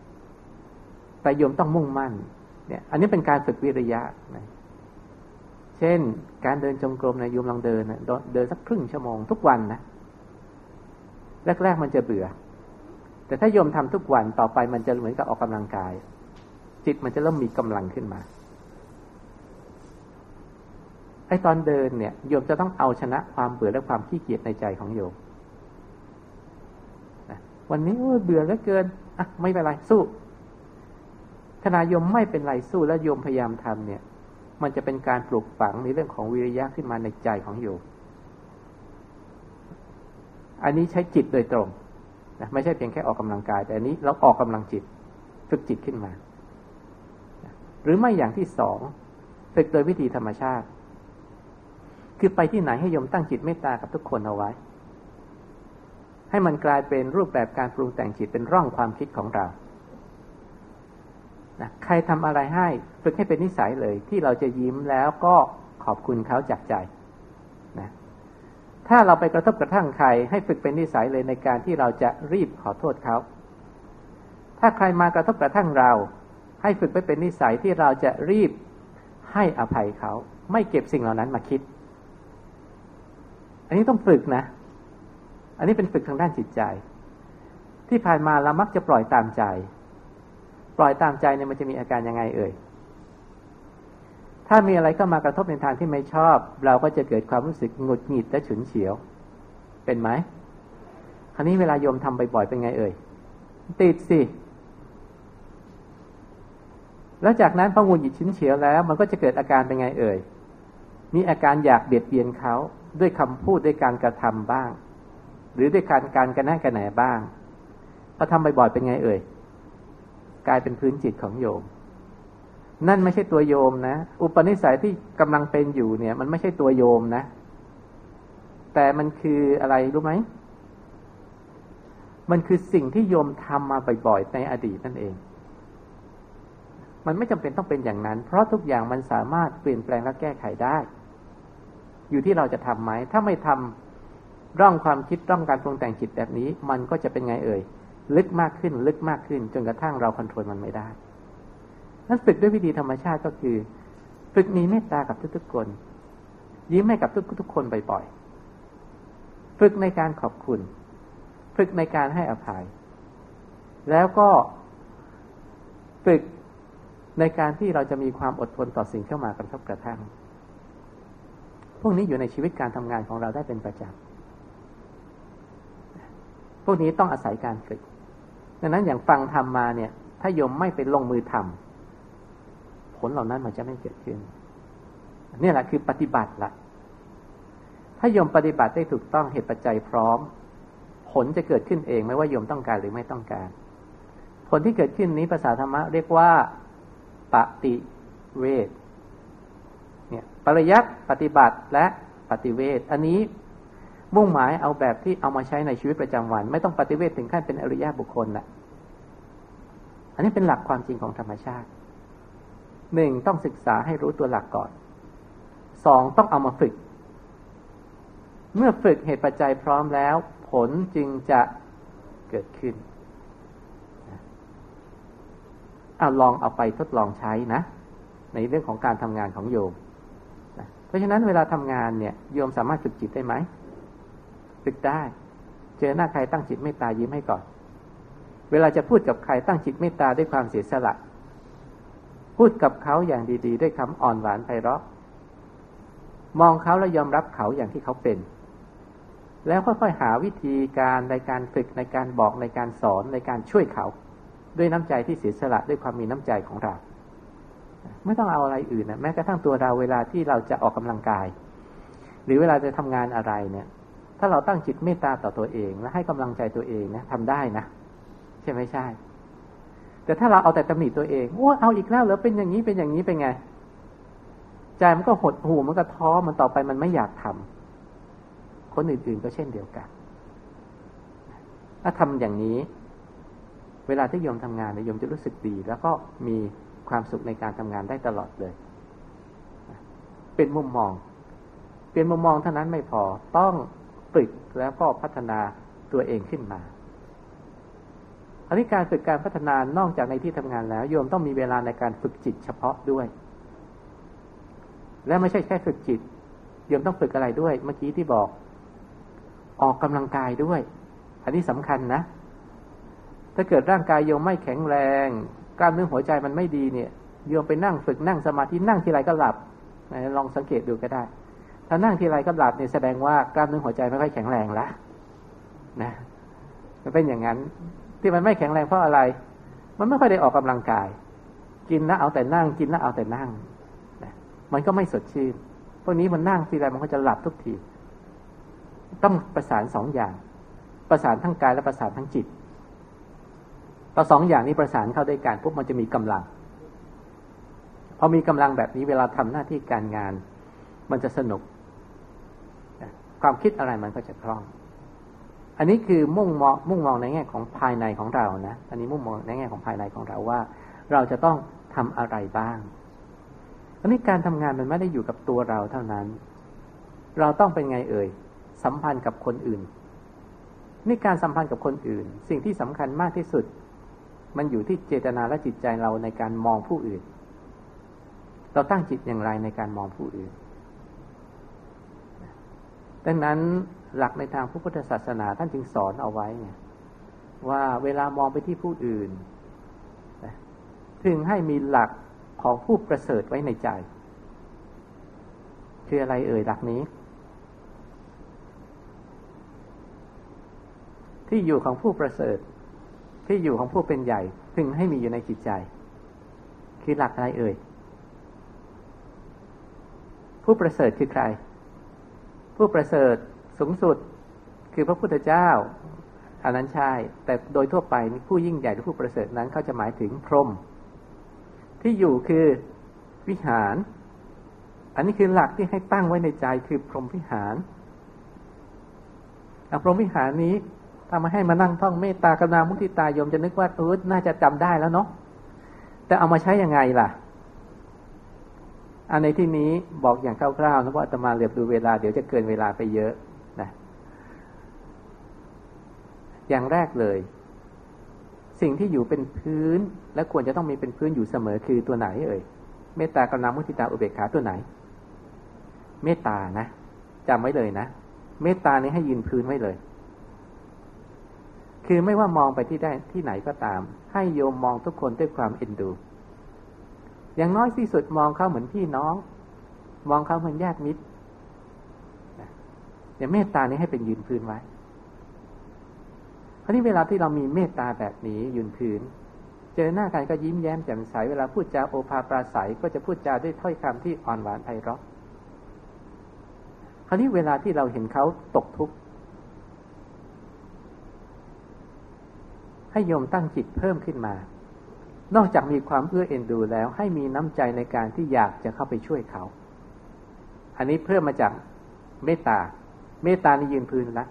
แต่โยมต้องมุ่งมั่นเนี่ยอันนี้เป็นการฝึกวิริยะนะเช่นการเดินจงกรมนะโยมลองเดินนะเดินสักครึ่งชั่วโมงทุกวันนะแรกๆมันจะเบื่อแต่ถ้าโยมทำทุกวันต่อไปมันจะเหมือนกับออกกำลังกายจิตมันจะเริ่มมีกำลังขึ้นมาไอ้ตอนเดินเนี่ยโยมจะต้องเอาชนะความเบื่อและความขี้เกียจในใจของโยมนะวันนี้เบื่อเหลือเกินอ่ะไม่เป็นไรสู้ขณะโยมไม่เป็นไรสู้แล้วโยมพยายามทำเนี่ยมันจะเป็นการปลูกฝังในเรื่องของวิริยะขึ้นมาในใจของโยมอันนี้ใช้จิตโดยตรงนะไม่ใช่เพียงแค่ออกกำลังกายแต่อันนี้เราออกกำลังจิตฝึกจิตขึ้นมานะหรือไม่อย่างที่สองฝึกโดยวิธีธรรมชาติคือไปที่ไหนให้โยมตั้งจิตเมตตากับทุกคนเอาไว้ให้มันกลายเป็นรูปแบบการปรุงแต่งจิตเป็นร่องความคิดของเรานะใครทำอะไรให้ฝึกให้เป็นนิสัยเลยที่เราจะยิ้มแล้วก็ขอบคุณเขาจากใจนะถ้าเราไปกระทบกระทั่งใครให้ฝึกเป็นนิสัยเลยในการที่เราจะรีบขอโทษเขาถ้าใครมากระทบกระทั่งเราให้ฝึกไปเป็นนิสัยที่เราจะรีบให้อภัยเขาไม่เก็บสิ่งเหล่านั้นมาคิดอันนี้ต้องฝึกนะอันนี้เป็นฝึกทางด้านจิตใจที่ผ่านมาเรามักจะปล่อยตามใจปล่อยตามใจเนี่ยมันจะมีอาการยังไงเอ่ยถ้ามีอะไรก็มากระทบในทางที่ไม่ชอบเราก็จะเกิดความรู้สึกหงุดหงิดและฉุนเฉียวเป็นไหมคราวนี้เวลาโยมทำบ่อยๆเป็นไงเอ่ยติดสิแล้วจากนั้นพอหงุดหงิดฉุนเฉียวแล้วมันก็จะเกิดอาการเป็นไงเอ่ยมีอาการอยากเบียดเบียนเขาด้วยคำพูดด้วยการกระทำบ้างหรือด้วยการการกระแนะกระแหนบ้างพอทำบ่อยๆเป็นไงเอ่ยกลายเป็นพื้นจิตของโยมนั่นไม่ใช่ตัวโยมนะอุปนิสัยที่กำลังเป็นอยู่เนี่ยมันไม่ใช่ตัวโยมนะแต่มันคืออะไรรู้ไหมมันคือสิ่งที่โยมทำมาบ่อยๆในอดีตนั่นเองมันไม่จำเป็นต้องเป็นอย่างนั้นเพราะทุกอย่างมันสามารถเปลี่ยนแปลงและแก้ไขได้อยู่ที่เราจะทำไหมถ้าไม่ทำร่องความคิดร่องการปรุงแต่งจิตแบบนี้มันก็จะเป็นไงเอ่ยลึกมากขึ้นลึกมากขึ้นจนกระทั่งเราควบคุมมันไม่ได้นั้นฝึกด้วยวิธีธรรมชาติก็คือฝึกมีเมตตากับทุกๆคนยิ้มให้กับทุกๆคนบ่อยๆฝึกในการขอบคุณฝึกในการให้อภัยแล้วก็ฝึกในการที่เราจะมีความอดทนต่อสิ่งเข้ามากระทบกระทั่งพวกนี้อยู่ในชีวิตการทำงานของเราได้เป็นประจำพวกนี้ต้องอาศัยการฝึกดังนั้นอย่างฟังธรรมมาเนี่ยถ้าโยมไม่ไปลงมือทำผลเหล่านั้นมันจะไม่เกิดขึ้นนี่แหละคือปฏิบัติละถ้าโยมปฏิบัติได้ถูกต้องเหตุปัจจัยพร้อมผลจะเกิดขึ้นเองไม่ว่าโยมต้องการหรือไม่ต้องการผลที่เกิดขึ้นนี้ภาษาธรรมะเรียกว่าปฏิเวทเนี่ยปริยัติปฏิบัติและปฏิเวทอันนี้มุ่งหมายเอาแบบที่เอามาใช้ในชีวิตประจำวันไม่ต้องปฏิเวทถึงขั้นเป็นอริยบุคคลนะอันนี้เป็นหลักความจริงของธรรมชาติหนึ่งต้องศึกษาให้รู้ตัวหลักก่อนสองต้องเอามาฝึกเมื่อฝึกเหตุปัจจัยพร้อมแล้วผลจึงจะเกิดขึ้นเอาลองเอาไปทดลองใช้นะในเรื่องของการทำงานของโยมนะเพราะฉะนั้นเวลาทำงานเนี่ยโยมสามารถฝึกจิตได้ไหมฝึกได้เจอหน้าใครตั้งจิตเมตตายิ้มให้ก่อนเวลาจะพูดกับใครตั้งจิตเมตตาด้วยความเสียสละพูดกับเขาอย่างดีๆด้วยคำอ่อนหวานไพเราะมองเขาแล้วยอมรับเขาอย่างที่เขาเป็นแล้วค่อยๆหาวิธีการในการฝึกในการบอกในการสอนในการช่วยเขาด้วยน้ำใจที่เสียสละด้วยความมีน้ำใจของเราไม่ต้องเอาอะไรอื่นนะแม้กระทั่งตัวเราเวลาที่เราจะออกกำลังกายหรือเวลาจะทำงานอะไรเนี่ยถ้าเราตั้งจิตเมตตาต่อตัวเองและให้กำลังใจตัวเองนะทำได้นะใช่ไหมใช่แต่ถ้าเราเอาแต่ตำหนิตัวเองโอ้เอาอีกแล้วเหรอเป็นอย่างนี้เป็นอย่างนี้เป็นไงใจมันก็หดหู่มันก็ท้อมันต่อไปมันไม่อยากทำคนอื่นๆก็เช่นเดียวกันถ้าทำอย่างนี้เวลาที่โยมทำงานเนี่ยโยมจะรู้สึกดีแล้วก็มีความสุขในการทำงานได้ตลอดเลยเป็นมุมมองเป็นมุมมองเท่านั้นไม่พอต้องฝึกแล้วก็พัฒนาตัวเองขึ้นมาอันนี้การฝึกการพัฒนานอกจากในที่ทำงานแล้วโยมต้องมีเวลาในการฝึกจิตเฉพาะด้วยและไม่ใช่แค่ฝึกจิตโยมต้องฝึกอะไรด้วยเมื่อกี้ที่บอกออกกำลังกายด้วยอันนี้สำคัญนะถ้าเกิดร่างกายโยมไม่แข็งแรงกล้ามเนื้อหัวใจมันไม่ดีเนี่ยโยมไปนั่งฝึกนั่งสมาธินั่งทีไรก็หลับลองสังเกตดูก็ได้ถ้านั่งทีไรก็หลับเนี่ยแสดงว่ากล้ามเนื้อหัวใจไม่ค่อยแข็งแรงละนะมันเป็นอย่างนั้นที่มันไม่แข็งแรงเพราะอะไรมันไม่ค่อยได้ออกกำลังกายกินแล้วเอาแต่นั่งกินแล้วเอาแต่นั่งนะมันก็ไม่สดชื่นพวกนี้มันนั่งทีไรมันก็จะหลับทุกทีต้องประสานสองอย่างประสานทั้งกายและประสานทั้งจิตพอสองอย่างนี้ประสานเข้าด้วยกันปุ๊บมันจะมีกำลังพอมีกำลังแบบนี้เวลาทำหน้าที่การงานมันจะสนุกความคิดอะไรมันก็จะคล่องอันนี้คือมุ่งมองมุ่งมองในแง่ของภายในของเรานะอันนี้มุ่งมองในแง่ของภายในของเราว่าเราจะต้องทำอะไรบ้างอันนี้การทำงานมันไม่ได้อยู่กับตัวเราเท่านั้นเราต้องเป็นไงเอ่ยสัมพันธ์กับคนอื่นนี่การสัมพันธ์กับคนอื่นสิ่งที่สำคัญมากที่สุดมันอยู่ที่เจตนาและจิตใจเราในการมองผู้อื่นเราตั้งจิตอย่างไรในการมองผู้อื่นดังนั้นหลักในทางพระพุทธศาสนาท่านจึงสอนเอาไว้ไงว่าเวลามองไปที่ผู้อื่นถึงให้มีหลักของผู้ประเสริฐไว้ในใจคืออะไรเอ่ยหลักนี้ที่อยู่ของผู้ประเสริฐที่อยู่ของผู้เป็นใหญ่ถึงให้มีอยู่ในจิตใจคือหลักอะไรเอ่ยผู้ประเสริฐคือใครผู้ประเสริฐสูงสุดคือพระพุทธเจ้าอันนั้นใช่แต่โดยทั่วไปผู้ยิ่งใหญ่หรือผู้ประเสริฐนั้นเขาจะหมายถึงพรหมที่อยู่คือวิหารอันนี้คือหลักที่ให้ตั้งไว้ในใจคือพรหมวิหารพรหมวิหารนี้ถ้ามาให้มานั่งท่องเมตตากรุณามุทิตาโยมจะนึกว่าเออน่าจะจำได้แล้วเนาะแต่เอามาใช้ยังไงล่ะอันในที่นี้บอกอย่างคร่าวๆนะว่าอาตมาเหลือบดูเวลาเดี๋ยวจะเกินเวลาไปเยอะนะอย่างแรกเลยสิ่งที่อยู่เป็นพื้นและควรจะต้องมีเป็นพื้นอยู่เสมอคือตัวไหนเอ่ยเมตตากรุณามุทิตาอุเบกขาตัวไหนเมตตานะจำไว้เลยนะเมตตานี้ให้ยืนพื้นไว้เลยคือไม่ว่ามองไปที่ได้ที่ไหนก็ตามให้โยมมองทุกคนด้วยความเอ็นดูอย่างน้อยที่สุดมองเขาเหมือนพี่น้องมองเขาเหมือนญาติมิตรอย่าเมตตานี้ให้เป็นยืนพื้นไว้คราวนี้เวลาที่เรามีเมตตาแบบนี้ยืนพื้นเจอหน้ากันก็ยิ้มแย้มแจ่มใสเวลาพูดจาโอภาปราศัยก็จะพูดจาด้วยถ้อยคำที่อ่อนหวานไพเราะคราวนี้เวลาที่เราเห็นเขาตกทุกข์ให้โยมตั้งจิตเพิ่มขึ้นมานอกจากมีความเอื้อเอ็นดูแล้วให้มีน้ำใจในการที่อยากจะเข้าไปช่วยเขาอันนี้เพิ่มมาจากเมตตาเมตตานี่ยืนพื้นละ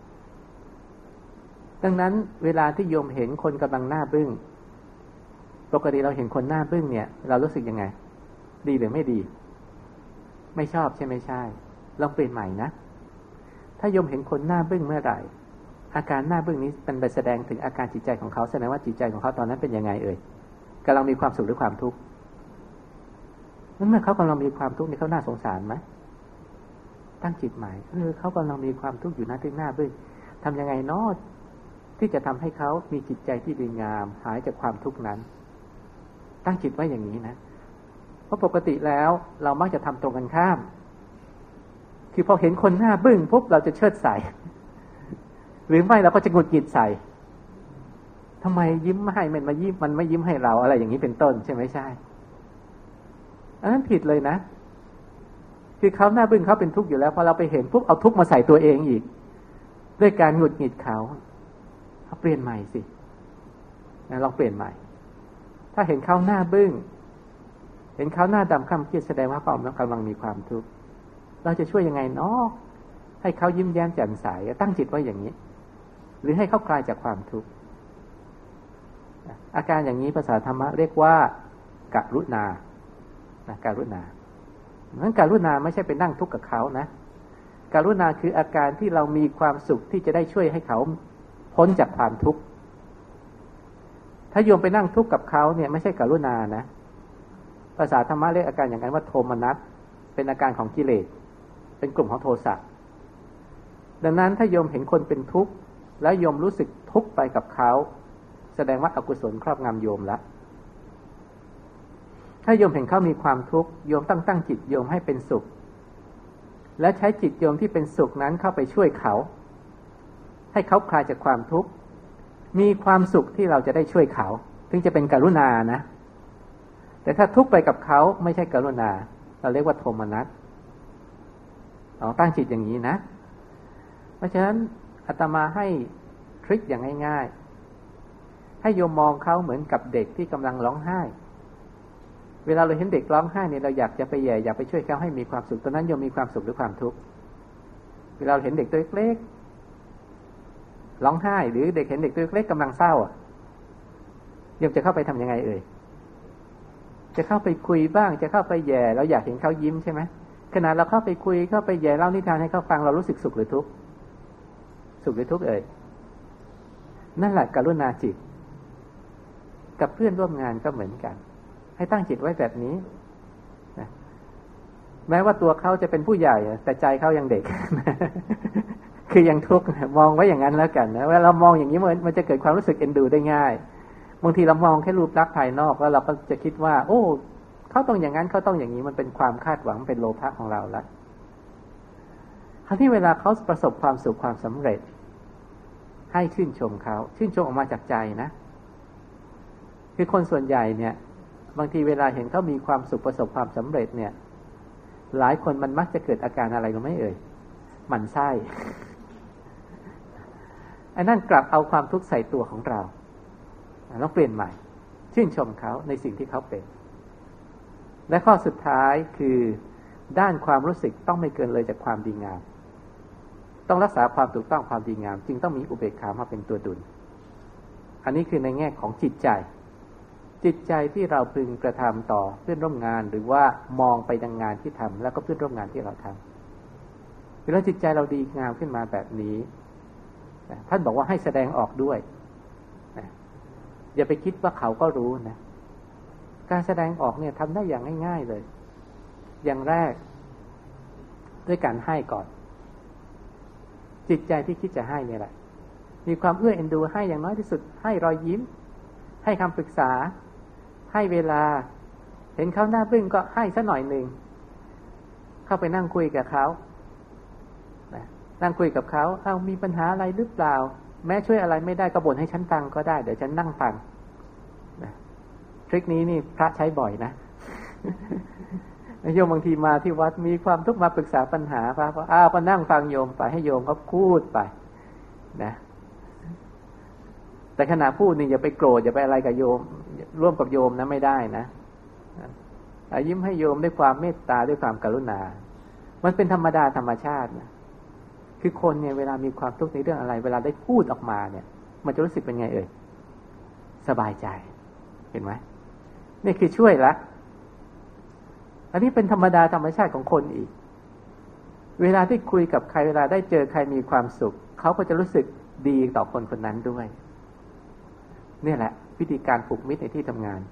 ดังนั้นเวลาที่โยมเห็นคนกำลังหน้าบึ้งปกติเราเห็นคนหน้าบึ้งเนี่ยเรารู้สึกยังไงดีหรือไม่ดีไม่ชอบใช่ไหมใช่ลองเปลี่ยนใหม่นะถ้าโยมเห็นคนหน้าบึ้งเมื่อไหร่อาการหน้าบึ้งนี้เป็นไปแสดงถึงอาการจิตใจของเขาแสดงว่าจิตใจของเขาตอนนั้นเป็นยังไงเอ่ยกำลังมีความสุขหรือความทุกข์นั้นเมื่อเขากำลังมีความทุกข์นี่เขาน่าสงสารไหมตั้งจิตใหม่เออเขากำลังมีความทุกข์อยู่หน้าที่หน้าบึ้งทำยังไงเนาะที่จะทำให้เขามีจิตใจที่ดีงามหายจากความทุกข์นั้นตั้งจิตไว้อย่างนี้นะเพราะปกติแล้วเรามักจะทำตรงกันข้ามคือพอเห็นคนหน้าบึ้งปุ๊บเราจะเชิดใส่หรือไม่เราก็จะหงุดหงิดใส่ทำไมยิ้มให้มันมายิ้มมันไม่ยิ้มให้เราอะไรอย่างนี้เป็นต้นใช่ไหมใช่อันนั้นผิดเลยนะคือเขาหน้าบึ้งเขาเป็นทุกข์อยู่แล้วพอเราไปเห็นปุ๊บเอาทุกข์มาใส่ตัวเองอีกด้วยการหงุดหงิดเขาเอาเปลี่ยนใหม่สินะลองเปลี่ยนใหม่ถ้าเห็นเขาหน้าบึ้งเห็นเขาหน้าดำคล้ำเครียดแสดงว่าเขากำลังมีความทุกข์เราจะช่วยยังไงเนาะให้เขายิ้มแย้มแจ่มใสตั้งจิตไว้อย่างนี้หรือให้เขาคลายจากความทุกข์อาการอย่างนี้ภาษาธรรมะเรียกว่ากรุณานะกรุณานั้นกรุณาไม่ใช่ไปนั่งทุกข์กับเขานะกรุณาคืออาการที่เรามีความสุขที่จะได้ช่วยให้เขาพ้นจากความทุกข์ถ้าโยมไปนั่งทุกข์กับเขาเนี่ยไม่ใช่กรุณานะภาษาธรรมะเรียกอาการอย่างนั้นว่าโทมนัสเป็นอาการของกิเลสเป็นกลุ่มของโทสะดังนั้นถ้าโยมเห็นคนเป็นทุกข์แล้วโยมรู้สึกทุกข์ไปกับเขาแสดงว่าอกุศลครอบงำโยมแล้วถ้าโยมเห็นเขามีความทุกข์โยมตั้งตั้งจิตโยมให้เป็นสุขและใช้จิตโยมที่เป็นสุขนั้นเข้าไปช่วยเขาให้เขาคลายจากความทุกข์มีความสุขที่เราจะได้ช่วยเขาถึงจะเป็นกรุณานะแต่ถ้าทุกข์ไปกับเขาไม่ใช่กรุณาเราเรียกว่าโทมนัสเราตั้งจิตอย่างนี้นะเพราะฉะนั้นอาตมาให้ทริคอย่างง่ายๆให้โยมมองเขาเหมือนกับเด็กที่กำลังร้องไห้เวลาเราเห็นเด็กร้องไห้เนี่ยเราอยากจะไปแย่อยากไปช่วยเขาให้มีความสุขตอนนั้นโยมมีความสุขหรือความทุกข์เวลาเราเห็นเด็กตัวเล็กร้องไห้หรือเด็กเห็นเด็กตัวเล็กกำลังเศร้าโยมจะเข้าไปทำยังไงเอ่ยจะเข้าไปคุยบ้างจะเข้าไปแย่เราอยากเห็นเขายิ้มใช่ไหมขณะเราเข้าไปคุยเข้าไปแย่เล่านิทานให้เขาฟังเรารู้สึกสุขหรือทุกข์สุขหรือทุกข์เอ่ยนั่นแหละกรุณาจิตกับเพื่อนร่วมงานก็เหมือนกันให้ตั้งจิตไว้แบบนี้นะแม้ว่าตัวเขาจะเป็นผู้ใหญ่แต่ใจเขายังเด็ก คือยังทุกข์มองไว้อย่างนั้นแล้วกันนะเวลาเรามองอย่างนี้มันมันจะเกิดความรู้สึกเอ็นดูได้ง่ายบางทีเรามองแค่รูปลักษณ์ภายนอกแล้วเราก็จะคิดว่าโอ้เขาต้องอย่างนั้นเขาต้องอย่างนี้มันเป็นความคาดหวังเป็นโลภะของเราแล้วคราวที่เวลาเขาประสบความสุขความสำเร็จให้ชื่นชมเขาชื่นชมออกมาจากใจนะคือคนส่วนใหญ่เนี่ยบางทีเวลาเห็นเขามีความสุขประสบความสำเร็จเนี่ยหลายคนมันมักจะเกิดอาการอะไรรู้ไหมเอ่ยหมั่นไส้ไอ้นั่นกลับเอาความทุกข์ใส่ตัวของเราต้องเปลี่ยนใหม่ชื่นชมเขาในสิ่งที่เขาเป็นและข้อสุดท้ายคือด้านความรู้สึกต้องไม่เกินเลยจากความดีงามต้องรักษาความถูกต้องความดีงามจึงต้องมีอุเบกขามาเป็นตัวดุลอันนี้คือในแง่ของจิตใจจิตใจที่เราพึงกระทำต่อเพื่อนร่วมงานหรือว่ามองไปดังงานที่ทำแล้วก็เพื่อนร่วมงานที่เราทำเวลาจิตใจเราดีงามขึ้นมาแบบนี้ท่านบอกว่าให้แสดงออกด้วยอย่าไปคิดว่าเขาก็รู้นะการแสดงออกเนี่ยทำได้อย่างง่ายๆเลยอย่างแรกด้วยการให้ก่อนจิตใจที่คิดจะให้เนี่ยแหละมีความเอื้อเอ็นดูให้อย่างน้อยที่สุดให้รอยยิ้มให้คำปรึกษาให้เวลาเห็นเขาหน้าบึ้งก็ให้สักหน่อยหนึ่งเข้าไปนั่งคุยกับเขานั่งคุยกับเขาเอ้ามีปัญหาอะไรหรือเปล่าแม้ช่วยอะไรไม่ได้ก็บ่นให้ฉันฟังก็ได้เดี๋ยวฉันนั่งฟังนะทริคนี้นี่พระใช้บ่อยนะ โยมบางทีมาที่วัดมีความทุกข์มาปรึกษาปัญหาพระก็อ้าวก็นั่งฟังโยมไปให้โยมเขาพูดไปนะแต่ขณะพูดนี่อย่าไปโกรธอย่าไปอะไรกับโยมร่วมกับโยมนะไม่ได้นะยิ้มให้โยมด้วยความเมตตาด้วยความกรุณามันเป็นธรรมดาธรรมชาตินะคือคนเนี่ยเวลามีความทุกข์ในเรื่องอะไรเวลาได้พูดออกมาเนี่ยมันจะรู้สึกเป็นไงเอ่ยสบายใจเห็นไหมนี่คือช่วยละอันนี้เป็นธรรมดาธรรมชาติของคนอีกเวลาที่คุยกับใครเวลาได้เจอใครมีความสุขเขาก็จะรู้สึกดีต่อคนคนนั้นด้วยนี่แหละวิธีการผูกมิตรในที่ทำงาน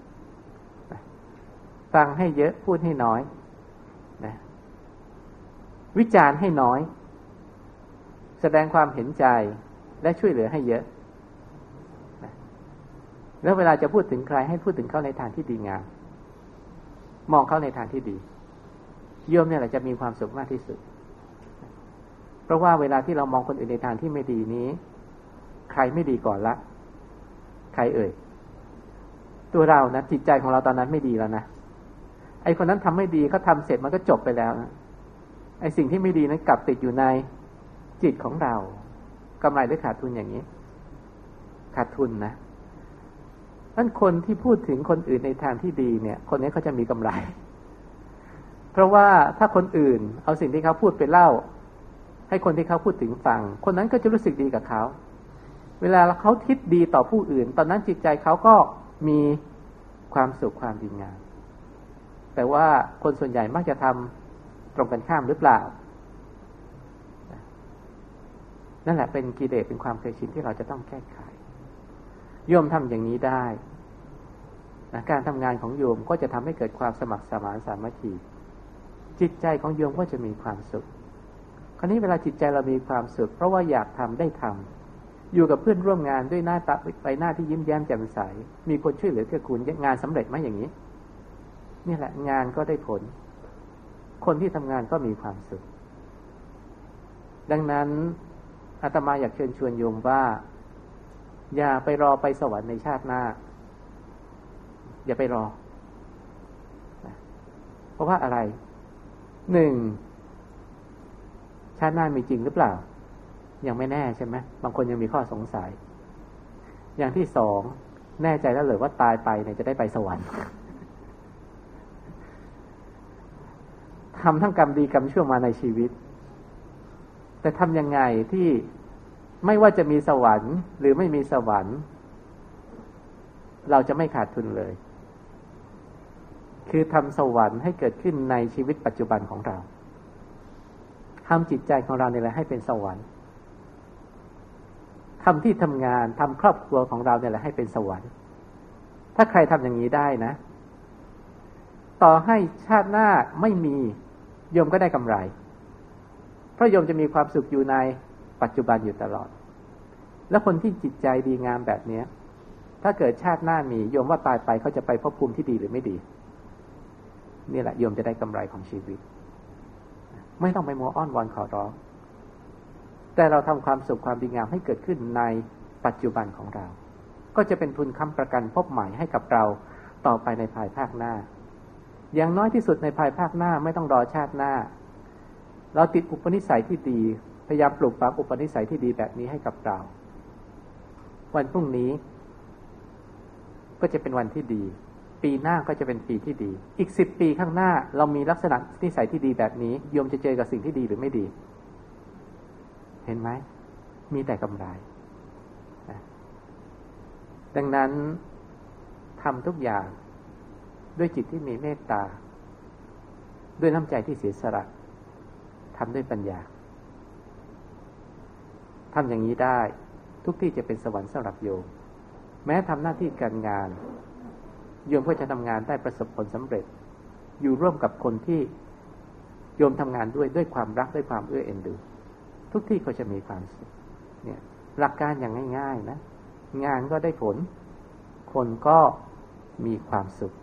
ฟังให้เยอะพูดให้น้อยนะวิจารณ์ให้น้อยแสดงความเห็นใจและช่วยเหลือให้เยอะนะแล้วเวลาจะพูดถึงใครให้พูดถึงเขาในทางที่ดีงามมองเขาในทางที่ดีโยมเนี่ยแหละจะมีความสุขมากที่สุดเพราะว่าเวลาที่เรามองคนอื่นในทางที่ไม่ดีนี้ใครไม่ดีก่อนละใครเอ่ยตัวเรานะจิตใจของเราตอนนั้นไม่ดีแล้วนะไอ้คนนั้นทำไม่ดีเขาทำเสร็จมันก็จบไปแล้วนะไอ้สิ่งที่ไม่ดีนั้นกลับติดอยู่ในจิตของเรากำไรหรือขาดทุนอย่างนี้ขาดทุนนะนั่นคนที่พูดถึงคนอื่นในทางที่ดีเนี่ยคนนี้เขาจะมีกำไรเพราะว่าถ้าคนอื่นเอาสิ่งที่เขาพูดไปเล่าให้คนที่เขาพูดถึงฟังคนนั้นก็จะรู้สึกดีกับเขาเวลาเขาคิดดีต่อผู้อื่นตอนนั้นจิตใจเขาก็มีความสุขความดีงามแต่ว่าคนส่วนใหญ่มักจะทำตรงกันข้ามหรือเปล่านั่นแหละเป็นกิเลสเป็นความเคยชินที่เราจะต้องแก้ไขโยมทำอย่างนี้ได้นะการทำงานของโยมก็จะทำให้เกิดความสมัครสมานสามัคคีจิตใจของโยมก็จะมีความสุขคราวนี้เวลาจิตใจเรามีความสุขเพราะว่าอยากทำได้ทำอยู่กับเพื่อนร่วมงานด้วยหน้าตาไปหน้าที่ยิ้มแย้มแจ่มใสมีคนช่วยเหลือเกื้อกูลงานสำเร็จไหมอย่างนี้นี่แหละงานก็ได้ผลคนที่ทำงานก็มีความสุขดังนั้นอาตมาอยากเชิญชวนโยมว่าอย่าไปรอไปสวรรค์ในชาติหน้าอย่าไปรอเพราะว่าอะไรหนึ่งชาติหน้ามีจริงหรือเปล่ายังไม่แน่ใช่ไหมบางคนยังมีข้อสงสัยอย่างที่สองแน่ใจแล้วหรือว่าตายไปเนี่ยจะได้ไปสวรรค์ทำทั้งกรรมดีกรรมชั่วมาในชีวิตแต่ทำยังไงที่ไม่ว่าจะมีสวรรค์หรือไม่มีสวรรค์เราจะไม่ขาดทุนเลยคือทำสวรรค์ให้เกิดขึ้นในชีวิตปัจจุบันของเราทำจิตใจของเราเนี่ยแหละให้เป็นสวรรค์ทำที่ทำงานทำครอบครัวของเราเนี่ยแหละให้เป็นสวรรค์ถ้าใครทำอย่างนี้ได้นะต่อให้ชาติหน้าไม่มีโยมก็ได้กำไรเพราะโยมจะมีความสุขอยู่ในปัจจุบันอยู่ตลอดแล้วคนที่จิตใจดีงามแบบนี้ถ้าเกิดชาติหน้ามีโยมว่าตายไปเขาจะไปภพภูมิที่ดีหรือไม่ดีนี่แหละโยมจะได้กำไรของชีวิตไม่ต้องไปมัวอ้อนวอนขอร้องแต่เราทำความสุขความดีงามให้เกิดขึ้นในปัจจุบันของเราก็จะเป็นทุนค้ำประกันพบใหม่ให้กับเราต่อไปในภายภาคหน้าอย่างน้อยที่สุดในภายภาคหน้าไม่ต้องรอชาติหน้าเราติดอุปนิสัยที่ดีพยายามปลูกฝังอุปนิสัยที่ดีแบบนี้ให้กับเราวันพรุ่งนี้ก็จะเป็นวันที่ดีปีหน้าก็จะเป็นปีที่ดีอีกสิบปีข้างหน้าเรามีลักษณะนิสัยที่ดีแบบนี้โยมจะเจอกับสิ่งที่ดีหรือไม่ดีเห็นไหมมีแต่กำไรดังนั้นทำทุกอย่างด้วยจิตที่มีเมตตาด้วยน้ำใจที่เสียสละทำด้วยปัญญาทำอย่างนี้ได้ทุกที่จะเป็นสวรรค์สำหรับโยมแม้ทำหน้าที่การงานโยมก็จะทำงานได้ประสบผลสำเร็จอยู่ร่วมกับคนที่โยมทำงานด้วยด้วยความรักด้วยความเอื้อเอ็นดูทุกที่ก็จะมีความสุขเนี่ยหลักการอย่างง่ายๆนะงานก็ได้ผลคนก็มีความสุข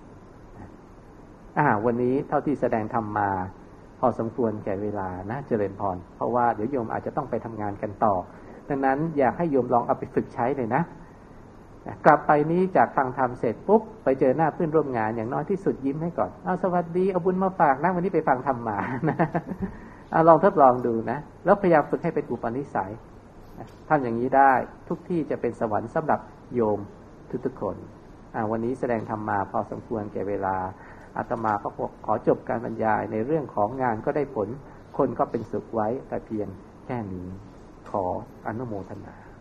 อ่าวันนี้เท่าที่แสดงธรรมมาพอสมควรแก่เวลานะเจริญพรเพราะว่าเดี๋ยวโยมอาจจะต้องไปทำงานกันต่อดังนั้นอยากให้โยมลองเอาไปฝึกใช้เลยนะกลับไปนี้จากฟังธรรมเสร็จปุ๊บไปเจอหน้าเพื่อนร่วมงานอย่างน้อยที่สุดยิ้มให้ก่อนเอาสวัสดีเอาบุญมาฝากนะวันนี้ไปฟังธรรมมานะเอาลองทดลองดูนะแล้วพยายามฝึกให้เป็นอุปนิสัยทำอย่างนี้ได้ทุกที่จะเป็นสวรรค์สำหรับโยมทุกๆคนอ่าวันนี้แสดงธรรมมาพอสมควรแก่เวลาอาตมาก็ขอจบการบรรยายในเรื่องของงานก็ได้ผลคนก็เป็นสุขไว้แต่เพียงแค่นี้ขออนุโมทนา